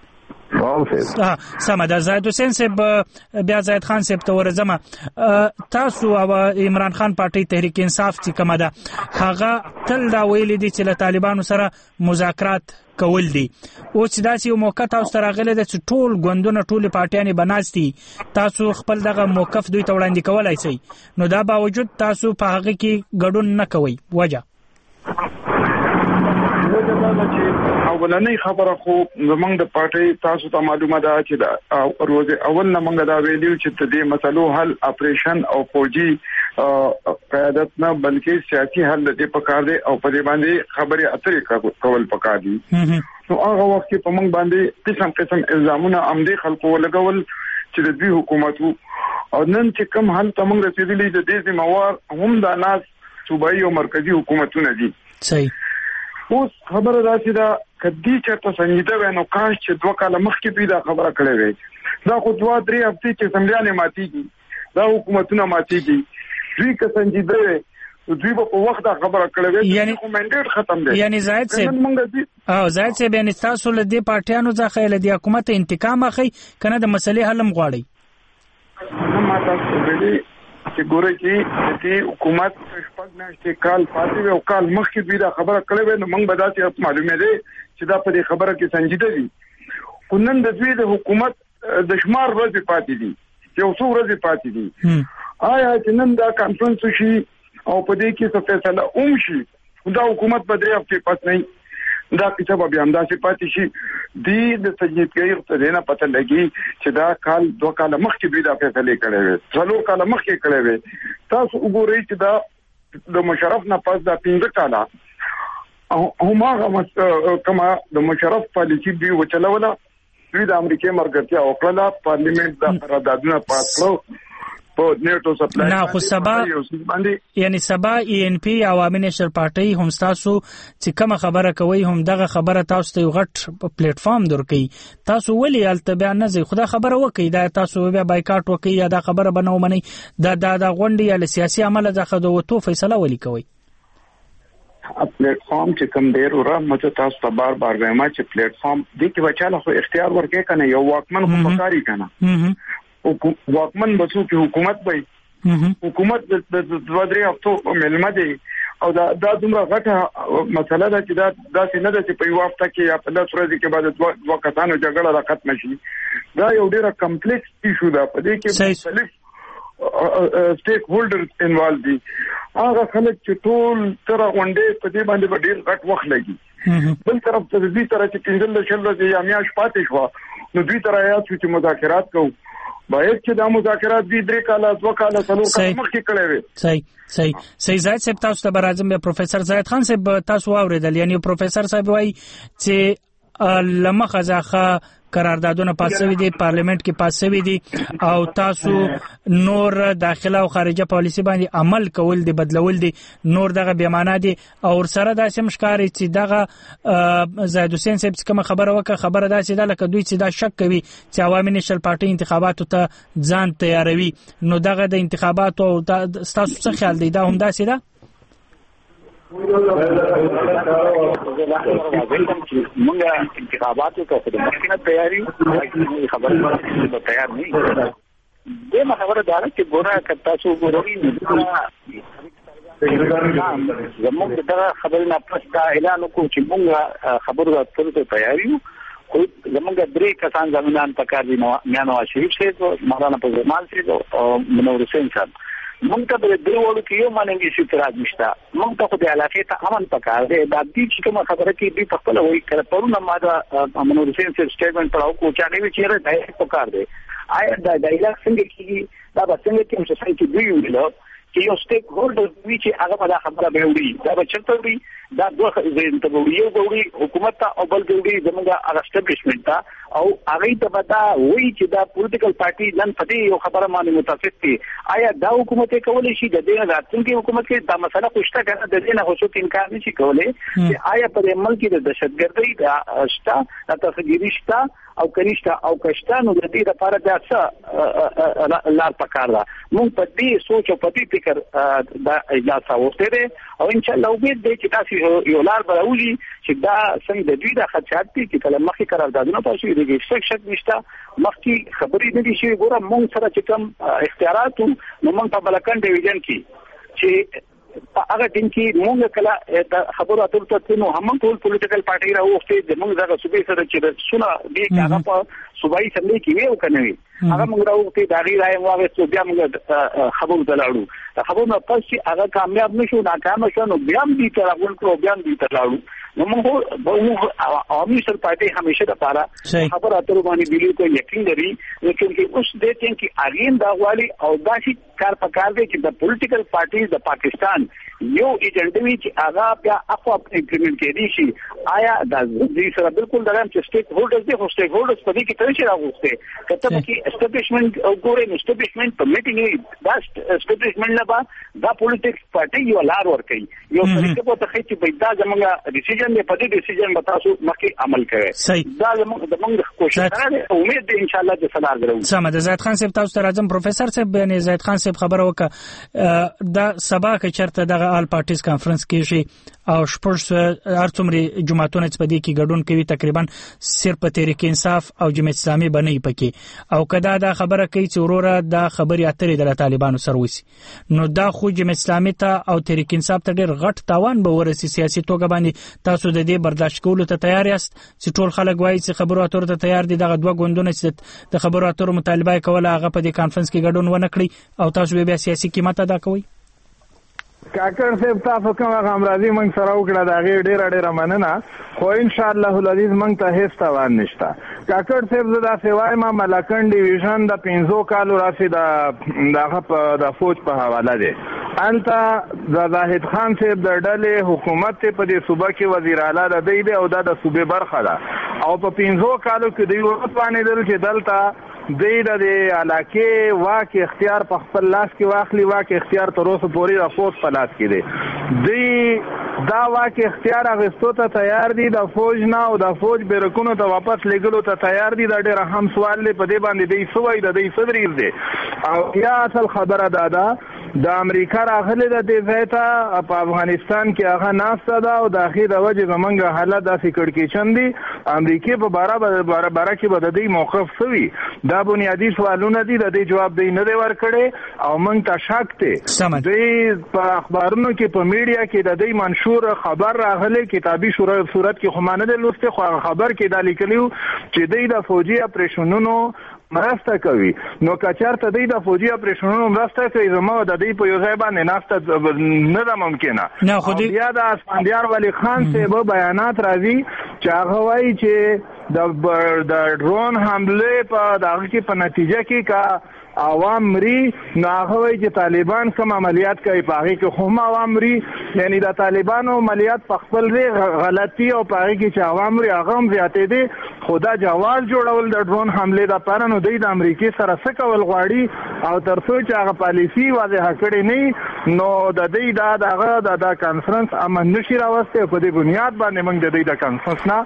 سمه ده زاید حسین صاحب بیا زاید خان صاحب ته ورځم تاسو او عمران خان پارټي تحریک انصاف چې کومه ده هغه تل دا ویلي دي چې له طالبانو سره مذاکرات کول دي او چې داسې یو موقع تاسو ته راغلی ده چې ټول ګوندونه ټولې پارټیانې به ناست دي تاسو خپل دغه موقف دوی ته وړاندې کولی شئ نو دا باوجود تاسو په هغه کې ګډون نه کوئ وجه اولنۍ خبره خو زمونږ د پارټۍ تاسو ته معلومه ده چې د روز اول نه موږ دا ویلو چې د دې مسلو حل اپریشن او فوجي قیادت نه بلکې سیاسي حل دې پکار دی او په دې باندې خبرې اترې کول پکار دي نو هغه وخت کې په موږ باندې قسم قسم الزامونه عمدي خلکو لګول چې د دوی حکومتو او نن چې کوم حل ته موږ رسیدلی د دې ذمہوار هم د ناس صوبایي او مرکزی حکومتونه دي. صحیح. اوس خبره دا چې دا کدی چرته سنجیده وینو کاش چې دوه کاله مخکې دوی دا خبره کړې وای. دا خو دوه درې هفتې چې سمریانې ماتېږي دا حکومتونه ماتېږي دوی که سنجیده وي دوی په وخت دا خبره کړې وای. یعنی کومنډیټ ختم دی. یعنی زاهد صاحب او زاهد صاحب یعنی تاسو له دې پارټیانو ځخه له دې حکومت انتقام اخی کنه د مسلې حل هم غواړي. نه ما تاسو ویلي چې ګوره چې د حکومت شپږ میاشتې کال پاتې او کال مخکې دوی دا خبره کړې وای نو موږ به داسې معلومه دی چې دا په دې خبره کې سنجیده دي. خو نن د دوی د حکومت د شمار ورځې پاتې دي یو څو ورځې پاتې دي. آیا چې نن دا کانفرنس شي او په دې کې څه فیصله اوم شي دا حکومت په درې هفتې پس نه دا کیسه به بیا همداسې پاتې شي. دې د سنجیدګۍ ته نه پته لګي چې دا کال دوه کاله مخکې دوی دا فیصله کړې وي څلور کاله مخکې کړې وي. تاسو وګورئ چې دا د مشرف نه پس دا پنځه کاله هماغه کما د مشرف پالیسي دوی وچلوله. دوی د امریکای مرګتیا وکړه پارلیمنت دا قراردادونه پاس کړو په نیټو سپلای نه خو سبا یعنی سبا ای ان پی عوامي نشر پارټي هم تاسو چې کوم خبره کوي هم دغه خبره تاسو ته غټ پلیټ فارم درکې تاسو ولې الته بیان نه زی خدا خبره وکي دا تاسو بیا بایکاټ وکي یا دا خبره بنو منی دا دا د غونډې یا سیاسي عمل ځخه د وته فیصله ولي کوي. پلیټ فارم چې کوم ډیر ور مته تاسو ته بار بار وایم چې پلیټ فارم دې کې بچاله خو اختیار ورکې کنه یو واکمن خو پکاري کنه واکمن بسو کې حکومت وي حکومت د دوه درې هفتو ملمه دی او دا د دومره غټه مسله ده چې دا داسې نه ده چې په یو هفته کې یا په داس ورځې کې بعد دوه کسانو جګړه را ختم شي. دا یو ډیره کمپلیکس ایشو ده په دې کې مختلف سټیک هولډرز انوالو دي. هغه خلک چې ټول تر غونډې په دې باندې ډیر غټ وخت لګي. بل طرف ته دوی تر چې پنځل شل ورځې یا میاشت پاتې شو نو دوی تر آیات چې مذاکرات کوو باید چې دا مذاکرات دې درې کاله دوه کاله څلور کاله مخکې کړې وي. صحیح صحیح صحیح. زاهد صاحب تاسو ته برازم پروفیسور زاهد خان صاحب تاسو اوریدل یعنی پروفیسور صاحب وایي چې لمخه ځخه قراردادونه پاسوي دي پارلیمنت کې پاسوي دي او تاسو نور داخله او خارجه پالیسی باندې عمل کول دي بدلول دي نور دغه بیمانه دي او سره داسې مشکاري چې دغه زاهد حسین صاحب کوم خبره وکړه خبره داسې ده لکه دوی چې دا شک کوي چې عوامي نشل پارټي انتخاباتو ته ځان تیاروي نو دغه د انتخاباتو تاسو څه خیال دی دا هم داسې ده؟ موږ انتخاباتو ته د مخکنه تیاری خبره تیار نه یو. دغه خبره دا چې ګوره کتا څو ګوري زموږ دغه خبره نه پستا اعلان وکړو چې موږ خبرو اترو ته تیار یو. خو زموږ درې کسان زمینان پکار دي میانو شریف صاحب مولانا پزمان صاحب او منور حسین صاحب. موږ ته د دې وړو کې یو مانګي چې اعتراض نشته. موږ ته خو د علاقې ته امن پکار دی. دا دې چې کوم خبره کې دې په خپل وایي کړه پرونه ما دا منور حسین صاحب سټیټمنټ پړاو کو چا نه وی چیرې دای پکار دی. آیا دا ډایلاګ څنګه کیږي دا به څنګه کې سوسایټي دی ویلو چې یو سټیک هولډر وی چې هغه په خبره به وړي دا به چرته وړي دا دوه زین ته وړي یو وړي حکومت ته او بل وړي زموږه اسټابلیشمنت ته او هغه ته به دا وایي چې دا پولیټیکل پارټي نن پدې یو خبره باندې متفق دي. آیا دا حکومت کولی شي د دې راتلونکي حکومت کې دا مسله خوشته کنه د دې نه هوڅ انکار نشي کولای چې آیا په ملک کې د دهشتګردۍ د شتا د تفجیری شتا او کنيشتا او کشتانو د دې لپاره دا څه لار پکار ده. موږ په دې سوچ او په دې فکر دا اجازه وکړي او ان شاء الله امید دی چې تاسو یو لار براولي چې دا څنګه د دوی د خدشات دي چې کله مخکې قراردادونه پاشي د شک شک نشته مخکې خبرې نه دي شي. ګوره موږ سره چې کوم اختیارات نو موږ په بلکن ډیویژن کې چې هغه ټیم کې موږ کله خبرو اترو ته نو هم ټول پولیټیکل پارټي راوخته د موږ دغه صوبې سره چې سونه دې هغه په صوبایي سملې کې ویو کنه وي هغه موږ راوخته د غیر راي واغې بیا موږ خبرو دلاړو خبرو نه پس چې هغه کامیاب نشو ناکام شو نو بیا دې تر غون کو بیا دې تر لاړو نو موږ موږ عوامي نېشنل پارټي همیشه د پاره خبر اترو باندې بالکل یقین لري لیکن چې اوس د دې چې اړین دا غواړي او داسې کار پکار دی چې د پولیټیکل پارټیز د پاکستان یو ایجنډا وی چې هغه بیا اخو امپلیمنٹ کړي شي آیا د دې سره بالکل درام چې سټیک هولډرز دي خو سټیک هولډرز په دې کې تل شي راغوسته کته کې اسټابلیشمنت او ګورې اسټابلیشمنت په میټینګ دا اسټابلیشمنت نه با دا پولیټیکس پارټي یو لار ور کوي یو طریقه په تخې چې پیدا زمونږه ډیسیژن دی په دې ډیسیژن به تاسو مخکې عمل کوئ دا زمونږ د موږ کوشش کوي امید دی ان شاء الله چې سلام درو سم د زید خان صاحب تاسو ته راځم پروفیسور صاحب یعنی زید خان صاحب خبره وکړه دا سبا کې چرته دغه آل پارټیز کانفرنس کېږي او شپږ ارڅومره جماعتونه چې په دې کې ګډون کوي تقریبا صرف تحریک انصاف او جمعیت اسلامي بنې پکې او کدا دا خبره کوي چې وروره دا خبري اترې د طالبانو سره وسی نو دا خو جمعیت اسلامي ته او تحریک انصاف ته ډېر غټ تاوان به ورسي سیاسي توګه باندې تاسو د دې برداشت کولو ته تیار یاست چې ټول خلک وایي چې خبرو اترو ته تیار دي دغه دوه ګوندونه چې د خبرو اترو مطالبه کوله هغه په دې کانفرنس کې ګډون ونه کړی او تاسو بیا سیاسي قیمت ادا کوئ کاکړ صاحب تاسو کومه غمرازي موږ سره وکړه دا غیر ډیر ډیر مننه خو ان شاء الله العزیز موږ ته هیڅ تاوان نشته کاکړ صاحب زدا سیوای ما ملکن ډیویژن د پنځو کالو راسي د دغه د فوج په حواله دي انته د زاهد خان صاحب د ډلې حکومت په دې صوبه کې وزیر اعلی د دی دی او د صوبې برخه ده او په پنځو کالو کې دی ورته دل چې دلته دی د علاقې واک اختیار په خپل لاس کې واخلي واک اختیار تر اوسه پورې د فوج په لاس کې دی دی دا واک اختیار اغستو ته تیار دي د فوج نه او د فوج بیرکونو ته واپس لګلو ته تیار دي دا ډېر اهم سوال دی په دې باندې دی سوای د دې صدرې دی او یا اصل خبره ده دا د امریکا راغله د دې ځایته په افغانستان کې هغه ناسته ده او د اخیره وجه زمونږ حالت داسې کړکېچن دي امریکا په بارا بارا بارا کې به د دې موقف سوي دا بنیادی سوالونه دي د دې جواب دی نه دی ورکړي او موږ ته شک دی د په اخبارونو کې په میډیا کې د دې منشور خبر راغله کتابي صورت کې خو مانه د لوسته خو خبر کې د لیکلو چې د فوجي اپریشنونو مرسته کوي نو کچارته دی د فوجي اپریشنونو مرسته کوي زموږ د دې په یو ځای باندې ناسته نه ده ممکنه نه خو بیا د اسفندیار ولی خان صاحب بیانات راځي چې هغه وایي چې د د ډرون حمله په دغه کې په نتیجه کې کا عوام مري نو هغه وایي چې طالبان کوم عملیات کوي په هغه کې هم عوام مري یعنی د طالبانو عملیات په خپل غلطي او په هغه کې چې عوام مري هغه هم زیاتې دي خدا جواز جوړول د ډرون حمله د پاره نو د امریکای سره څه کول غواړي او ترڅو چې هغه پالیسی واضح کړي نه نو د دې دا دغه د کانفرنس امن نشي راوسته په دې بنیاد باندې موږ د دې د کانفرنس نه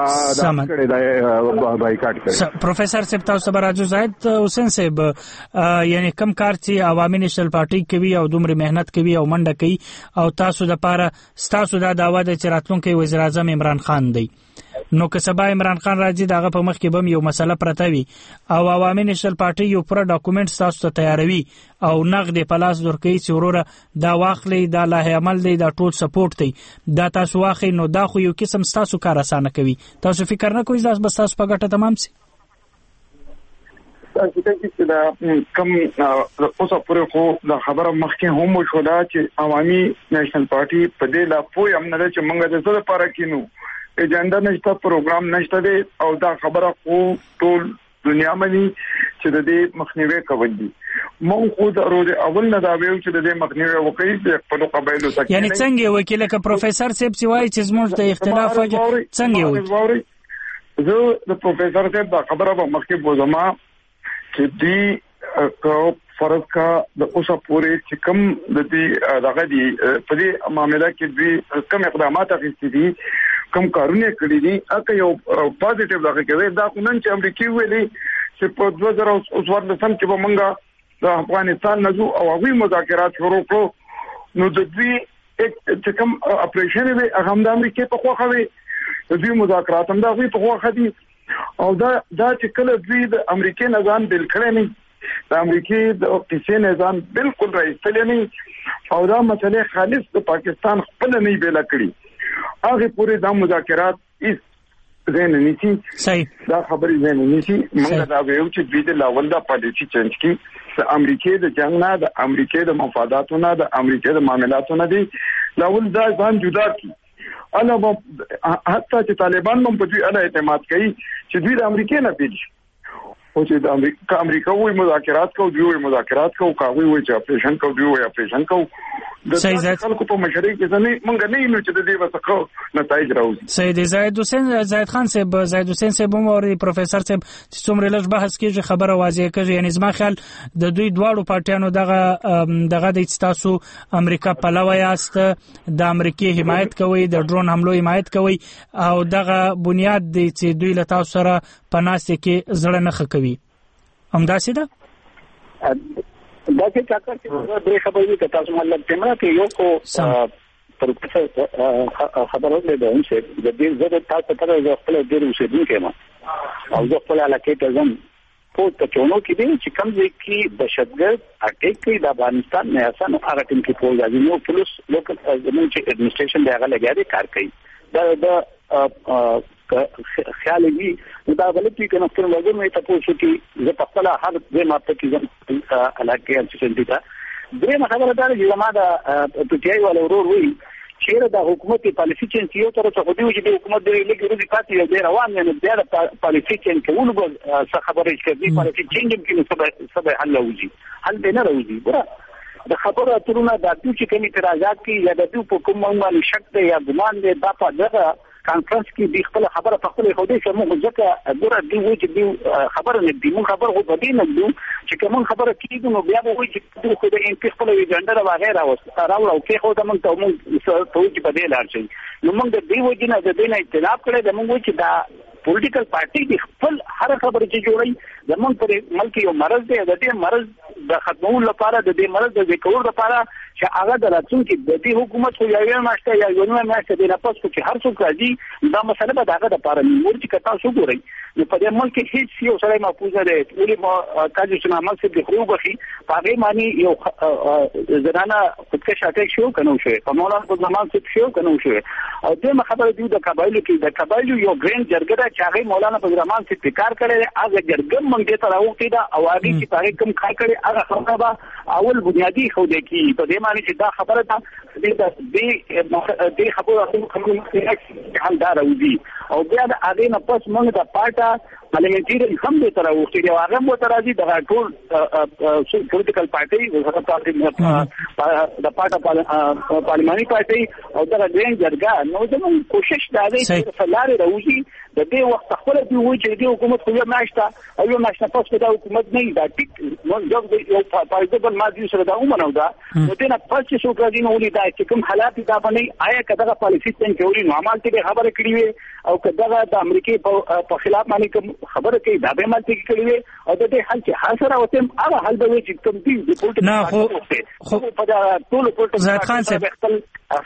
دا کړی دا بایکاټ کړی پروفیسور صاحب تاسو راځو زاهد حسین صاحب یعنی کم کار چې عوامي نېشنل پارټي کوي او دومره مهنت کوي او منډه کوي او تاسو د پاره تاسو دا داوا د چراتلونکو وزیر اعظم عمران خان دی نو که سبا عمران خان راځي دغه په مخ کې بم یو مسله پرته وي او عوامي نېشنل پارټي یو پوره ډاکومېنټ تاسو ته تیاروي او نقد په لاس درکوي چې وروره دا واخلي دا لایحه عمل دی دا ټول سپورټ دی دا تاسو واخلي نو دا خو یو قسم تاسو کار اسانه کوي تاسو فکر نه کوئ دا بس تاسو په ګټه تمام سي چې دا کم اوسه پورې خو د خبره مخکې هم شو دا چې عوامي نېشنل پارټي په دې لا پوي هم نه چې موږ د څه لپاره کینو اجنډا نشته پروګرام نشته دی او دا خبره خو ټول دنیا باندې چې د دې مخنیوي کوي موږ خو د روز اول نه دا ویو چې د دې مخنیوي وکړي د خپل قبایلو سره یعنی څنګه وکیل ک پروفیسور صاحب سی وایي چې زموږ د اختلاف څنګه وایي زه د پروفیسور صاحب دا خبره په مخکې بوزما چې دی کو فرض کا د اوسه پورې چې کوم د دې دغه دی په دې معاملې کې دوی کوم اقدامات اخیستي دي کوم کارونه کړی دي اګه یو پوزټیو دغه کې دا نن چې امریکای ویلي چې په دوه زره اوسور د سم کې به مونږه د افغانستان نزو او هغوی مذاکرات شروع کړو نو د دوی چې کوم اپریشن وي هغه د امریکای په خوخه وي د دوی مذاکرات هم د هغوی په خوخه دي او دا دا چې کله دوی د امریکای نظام بل کړی نه د امریکای د قصې نظام بالکل راځي نه او دا مسله خالص د پاکستان خپل نه بیل کړی هغه پورې د مذاکرات هیڅ زین نیسی صحیح دا خبرې زین نیسی موږ دا ویو چې دوی د لاول دا پالیسی چینج کی د امریکای د جنگ نه د امریکای د مفاداتو نه د امریکای د معاملاتو نه دی لاول دا ځان جدا کی انا حتی چې طالبان هم په دوی اړه اعتماد کوي چې دوی د امریکا نه پیږي او چې د امریکا امریکا وایي مذاکرات کوو دوی وایي مذاکرات کوو کاوی وایي چې اپریشن کوو دوی وایي اپریشن کوو د خلکو په مشرۍ کې ځنې مونږ نه یو چې د دې وسخه نتایج راوځي. سید زاید حسین زاید خان صاحب زاید حسین صاحب هم او پروفیسور صاحب چې څومره لږ بحث کیږي خبره واضح کوي یعنی زما خیال د دوی دواړو پارټیانو دغه دغه د تاسو امریکا پلوی است د امریکای حمایت کوي د ډرون حملو حمایت کوي او دغه بنیاد دی چې دوی له تاسو سره پناسته کې زړه نه خکوي همداسې ده دا چې کاکر چې درې خبرې کې تاسو مطلب تمره کې یو کو پروفیسور خبرو له دوم چې د دې زړه تاسو ته د خپل ډېر اوسېدونکو ما او د خپل علاقې ته ځم په تکونو کې دي چې کوم ځای کې دهشتګرد اټیک کوي د افغانستان نه اسانه هغه ټیم کې پول راځي نو پولیس لوکل زموږ چې اډمنسټریشن دی هغه لګیا کار کوي دا د خیال وی دا غلطي کنه خپل وګړو مې تاسو کې زه په خپل هر ځای ماته کې زم علاقې انسټیټیوټ ته درې خبره ده چې ما دا پټیای ولا ورور وی چې دا حکومت پالیسي چینج یو تر څو دی چې حکومت د لګي ورځي پاتې یو ډیر روان نه دی دا پالیسي چینج کوونه به څه خبره چې پالیسي چینج کې نو سبا سبا حل وږي حل به نه راوځي ګره د خبره اترونه د چې کوم اعتراضات کې یا د دې په کوم باندې شک دی یا ګمان دی دا په دغه کانفرنس کې د خپل خبره په خپل خوده چې موږ ځکه ګوره دی وایي چې دی خبره نه دی موږ خبره خو بدی نه دی چې کوم خبره کیږي نو بیا به وایي چې دی خو د ان خپل ایجنډا را وغیرہ راو راو کې خو د موږ ته موږ ته چې بدی لار شي نو موږ د دی وایي نه د دې نه اختلاف کړی د موږ چې دا پولیټیکل پارټي د خپل هر خبره چې جوړي زمونږ پر ملک یو مرض دی د دې مرض د ختمولو لپاره د دې مرض د ذکر لپاره چې هغه د راتلونکي د دې حکومت خو یو ماشته یا یو نه ماشته د نفس چې هر څوک راځي دا مسله به دغه د لپاره مور چې کتا شو ګوري نو په دې ملک کې هیڅ یو سره محفوظ نه دی ولې ما کاجو چې نامه څه د خو بخي هغه معنی یو زنانه خودکش اټیک شو کنه شو په مولانا په زمان څه شو کنه شو او دې خبره دی د قبایل کې د قبایل یو ګرین جرګه چې هغه مولانا په زمان څه فکر کړي هغه جرګه مونږ ته راوځي دا او هغه چې هغه کوم کار کړي هغه خبره اول بنیادی خو دی کې په دې معنی چې دا خبره ده دې دې خبره کوم حل دار ودی او بیا د هغه نه پس موږ د پارټا پارلیمنټری هم به تر وخت دی هغه مو تر راځي د ټول پولیټیکل پارټي د پارټا پارلیماني پارټي او د ګرین جرګه نو زموږ کوشش دا دی چې فلاري راوځي د دې وخت خپل دی وایي چې د حکومت خو یو ناشته او یو ناشته پس د حکومت نه دا ټیک نو یو پایدبل ماضي سره دا ومنو دا نو دې نه پس چې څوک راځي نو ولې دا چې کوم حالات دا باندې آیا کداغه پالیسي څنګه کوي نو عمل ته خبره کړی وي او کداغه د امریکای په خلاف باندې کوم خبره کوي دا به مال ته کړی وي او د دې حل چې حاصل راوته هغه حل به وي چې کوم دي د پولټ نه خو خو په ټول پولټ زاهد خان صاحب خپل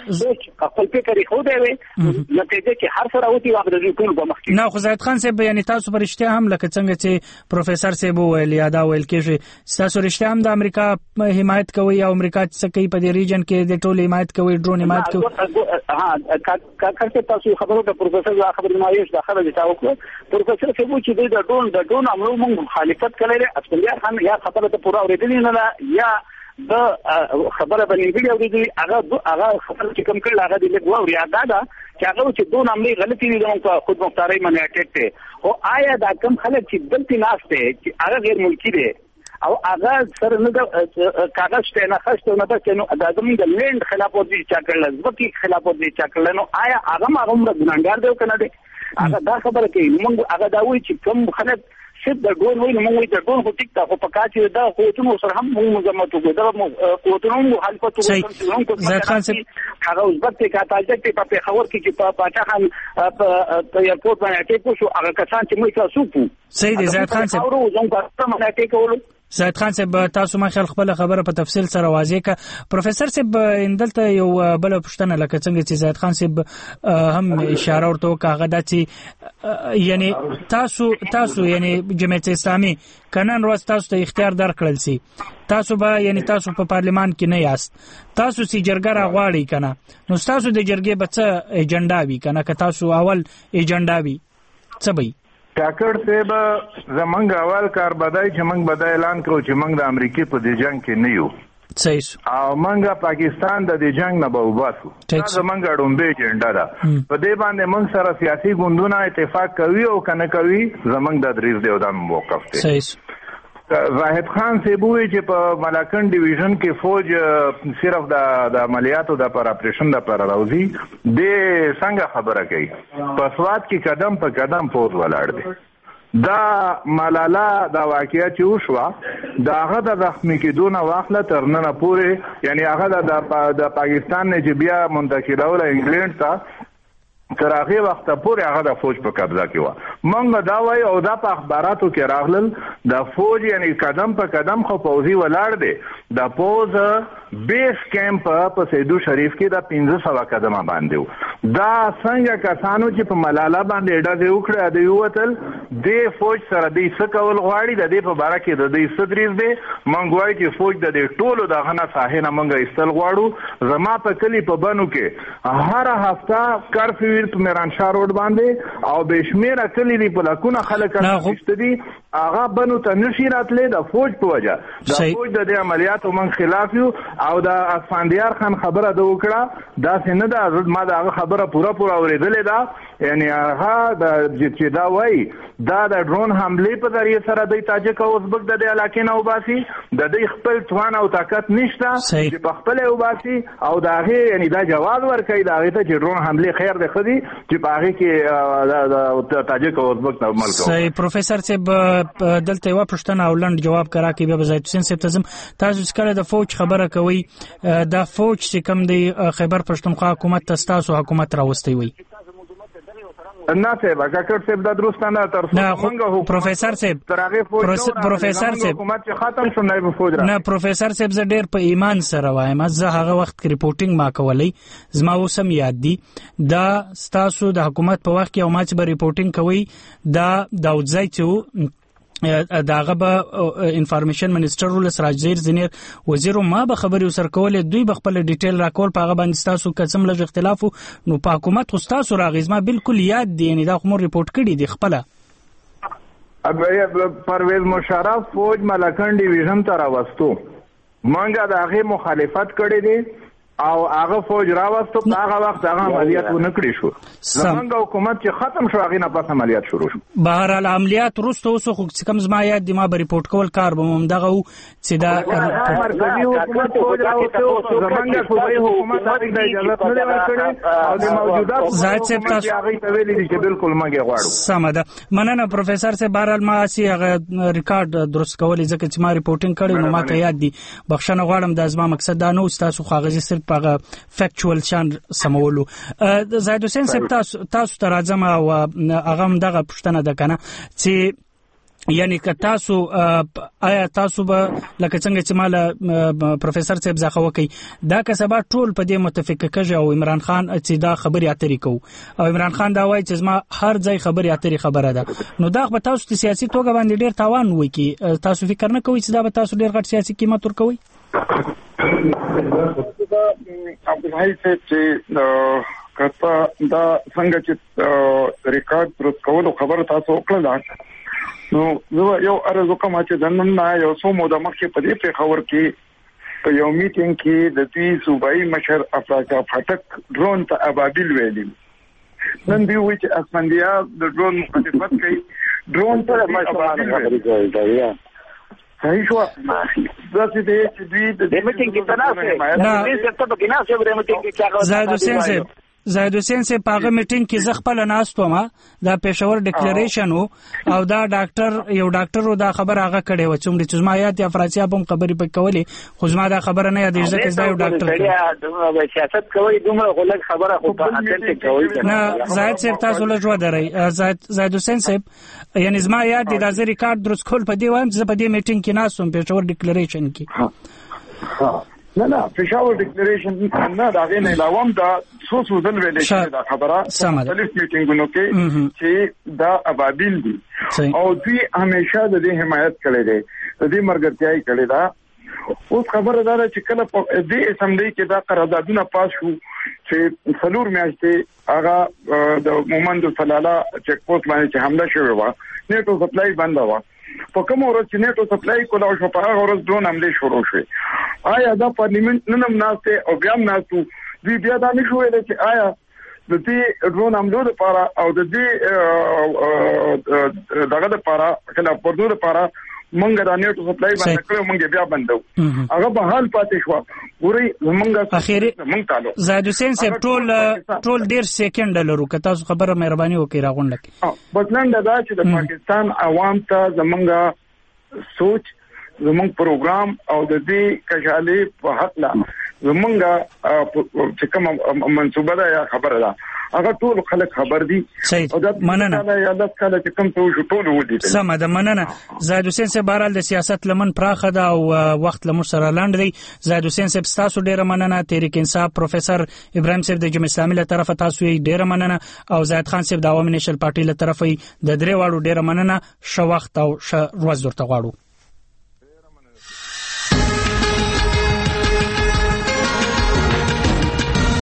خپل فکر خو دی وي نتیجه چې هر سره راوتی واغ د ټول په مخ نه خو زاهد خان صاحب یعنی تاسو پرشته هم لکه څنګه چې پروفیسور صاحب ویل یا دا ویل کېږي تاسو رښتیا هم د امریکا حمایت کوي او امریکا څخه کوي په دې ریجن کې د ټول حمایت کوي ډرون حمایت کوي ها کاکر تاسو خبرو ته پروفیسور خبرې ما یې داخله دي تاسو پروفیسور څه وو چې د ډرون د ډرون عملو موږ مخالفت کړی اصلي هم یا خبره ته پوره اوریدلې نه یا د خبره باندې ویډیو اوریدلې هغه هغه خبره چې کوم کړل هغه د لګو او یاد ده چې هغه چې دوه عملي غلطي دي نو خود مختاري منه اټیک ته او آیا دا کوم خلک چې دلته ناشته چې هغه غیر ملکی دي او هغه سره نه د کاغذ ته نه خښته نه ده نو د زمين د لند خلاف ورزي چا کړل ځکه خلاف ورزي چا کړل نو آیا هغه هغه موږ ګناګار دی کنه دی هغه دا خبره کوي موږ هغه دا وایي چې کوم خلک چې د ډون وایي موږ د ډون خو ټیک تا خو په کاچې دا قوتونو سره هم موږ مزمت وګړو دا قوتونو مخالفت وکړو زاهد خان صاحب هغه اوسبت ته کاتاجک ته په خبر کې چې په پاچا خان په ایرپورټ باندې اټیک وشو هغه کسان چې موږ تاسو په صحیح دی زاهد خان صاحب او زموږ په باندې اټیک وکړو زاهد خان صاحب تاسو ما خل خپل خبره په تفصیل سره واضح ک پروفیسور صاحب اندلته یو بل پښتنه لکه څنګه چې زاهد خان صاحب هم اشاره ورته کاغه د چې یعنی تاسو تاسو یعنی جمعیت اسلامي کنن روز تاسو ته اختیار درکړل سي تاسو به یعنی تاسو په پارلیمان کې نه یاست تاسو سي جرګه راغواړي کنه نو تاسو د جرګې بچ ایجنډا وی کنه که تاسو اول ایجنډا وی څه به کاکړ صاحب زمونږ اول کار بدای چې موږ بدای اعلان کړو چې موږ د امریکای په دې جنگ کې نه یو صحیح او منګه پاکستان د دې جنگ نه به وباسو دا زمونږ ډومبه اجنډا ده په دې باندې موږ سره سیاسي ګوندونه اتفاق کوي او کنه کوي زمونږ د دریز دی او د موقف دی. صحیح واحد خان سیبوی چې په ملاکن ډیویژن کې فوج صرف د د عملیاتو د پر اپریشن د پر راوځي د څنګه خبره کوي په سواد کې قدم په قدم فوج ولاړ دی. دا ملالا دا واقعیا چې وشوه دا هغه د زخمی کېدو نه واخله تر ننه پورې یعنی هغه د پاکستان نه چې بیا منتقلول انګلند ته تر هغه وخت پورې هغه د فوج په قبضه کې و. مونږ دا وایي او دا په اخباراتو کې راغلل د فوج یعنی قدم په قدم خو پوځي ولاړ دی. د پوز بیس کیمپ په سیدو شریف کې د پنځه سوه قدمه باندې و. دا څنګه کسانو چې په ملاله باندې ډزې وکړې د یوتل د فوج سره د څه کول غواړي د دې په باره کې د دې څه دریځ دی. مونږ وایو چې فوج د دې ټولو دغه نه ساحې نه مونږ ایستل غواړو. زما په کلي په بنو کې هر هفته کرفیو په میرانشاه روډ باندې او بشمیره کلی دی په لکونه خلک راځي دي هغه بنو ته نشي راتلې د فوج په وجه د فوج د دې عملیاتو من خلاف یو او د اسفندیار خان خبره د وکړه دا څنګه د ما د خبره پورا پورا اوریدلې ده یعنی هغه د چې دا وای دا د ډرون حمله په ذریعہ سره د تاجک او ازبک د علاقې نه وباسي د دې خپل توان او طاقت نشته چې په خپل وباسي او دا هغه یعنی دا جواز ورکړي دا هغه ته چې ډرون حمله خیر ده خدي چې په هغه کې د تاجک او ازبک نه عمل کوي. صحیح پروفیسور صاحب دلته یو پښتنه او لند جواب کرا کې به زید حسین صاحب تاسو تاسو څنګه د فوج خبره کوي دا فوج چې کوم دی خیبر پښتونخوا حکومت تاسو حکومت راوستي وي نه صاحب کاکړ صاحب دا درستانه تر څنګه پروفیسور صاحب پروفیسور صاحب حکومت چې ختم شو نه فوج را نه پروفیسور صاحب زه ډیر په ایمان سره وایم زه هغه وخت ریپورتینګ ما کولای زما اوسم یاد دي دا ستاسو د حکومت په وخت کې او ما چې به ریپورتینګ کوي دا داودزای چې داغه به انفارمیشن منسٹر ول سراج زیر زنیر وزیر ما به خبري سر کول دوی به خپل ډیټیل راکول په هغه باندې تاسو قسم لږ اختلاف نو په حکومت خو تاسو راغیزما بالکل یاد دی نه دا خو مو ریپورت کړی دی خپل اب پرویز مشرف فوج ملاکن ډیویژن ته راوستو مونږه د هغه مخالفت کړی دی او هغه فوج راوستو په هغه وخت هغه عملیات ونکړي شو زمونږ حکومت چې ختم شو هغه نه پس عملیات شروع شو. بهر حال عملیات وروسته اوس خو کوم زما یاد دی ما به ریپورت کول کار به هم دغه چې دا مرکزی حکومت فوج راوستو زمونږ صوبایي حکومت هغه د اجازه نه ورکړي او د موجوده زاید صاحب تاسو هغه ته ویلي چې بالکل مګي غواړو. سم ده مننه پروفیسور صاحب بهر حال ما سي هغه ریکارډ درست کولې ځکه چې ما ریپورتینګ کړی نو ما ته یاد دی بخښنه غواړم د ازما مقصد دا نو تاسو خاغزي صرف په فیکچوال شان سمولو. زاید حسین صاحب تاسو تاسو ته راځم او هغه دغه پښتنه ده کنه چې یعنی که تاسو آیا تاسو به لکه څنګه چې مال پروفیسور صاحب ځخه وکي دا کسبه ټول په دې متفق کېږي او عمران خان چې دا خبري اترې کو او عمران خان دا وایي چې ما هر ځای خبري اترې خبره ده نو دا به تاسو ته سیاسي توګه باندې ډیر تاوان وي کی تاسو فکر نه کوئ چې دا به تاسو ډیر غټ سیاسي قیمت ورکوي. عبدالحی صاحب چې کته دا څنګه چې ریکارډ درست کولو خبره تاسو وکړه نو زه یو ارزو کوم چې دنن نه یو څو موده مخکې په دې په خبر کې په یو میټینګ کې د دې صوبایي مشر افراجا فاټک ډرون ته ابابیل ویلي نن دی وی چې اسمندیا د ډرون مخالفت کوي ډرون ته ابابیل ویلي صحیح شو ځکه چې دوی د میټینګ کې تناسب نه دې څه په کې نه څه ورته میټینګ کې څنګه زاید حسین صاحب زاید حسین صاحب پاغه میټینګ کې ز خپل ناستو ما دا پېښور ډیکلیریشن او دا ډاکټر یو ډاکټر دا خبر هغه کړي و چې ما یاد افراطی په خبرې په کولې خو ما دا خبره نه یاد ځکه چې دا یو ډاکټر سیاست کوي دومره غلط خبره خو په اته کوي نه زاید صاحب تاسو له جوړ درې زاید زاید حسین صاحب یعنی زما یاد دي دا زری کارت درس کول په دی وایم چې په دې میټینګ کې ناسوم پېښور ډیکلیریشن کې نه نه پېښور ډیکلیریشن نه دا غي نه علاوه دا څو څو ځل ویل شي دا خبره مختلف میټینګونو کې چې دا ابابیل دي او دوی همیشه د دې حمایت کړي دي د دې مرګتیاي کړي دا اوس خبره ده چې کله په دې اسمبلی کې دا قراردادونه پاس شو چې څلور میاشتې هغه د مومند فلاله چیک پوسټ باندې حمله شوې و نیټو سپلای بند و په کوم ورځ چې نیټو سپلای کولا شو په هغه ورځ ډرون حمله شروع شوه. آیا دا پارلیمنت نن هم ناشته او بیا هم ناشتو دوی بیا دا نشو ویل چې آیا د دې ډرون حملو لپاره او د دې دغه لپاره کله پردو لپاره مونږ د نیټو سپلای باندې کړو مونږ بیا بندو هغه به حال پاتې شو. ګوري مونږ اخیری مونږ تعالو زاید حسین صاحب ټول ټول ډیر سکند لرو که تاسو خبره مهرباني وکړئ راغونډه بسنن دا چې د پاکستان عوام ته زمونږ سوچ زمونږ پروګرام او د دې کشالي په حق لا زمونږ چې کوم منصوبه ده یا خبره ده هغه ټول خلک خبر دي او دا مننه یا د کله چې کوم څه ټول ودی سم ده مننه. زاید حسین صاحب بهرال د سیاست لمن پراخه ده او وخت لمر سره لاند دی. زاید حسین صاحب تاسو ډیره مننه. تحریک انصاف پروفیسور ابراهیم صاحب د جمهوریت اسلامي له طرفه تاسو یې ډیره مننه او زاید خان صاحب د عوامي نېشنل پارټي له طرفه د درې واړو ډیره مننه. شو وخت او ش ورځ درته غواړو.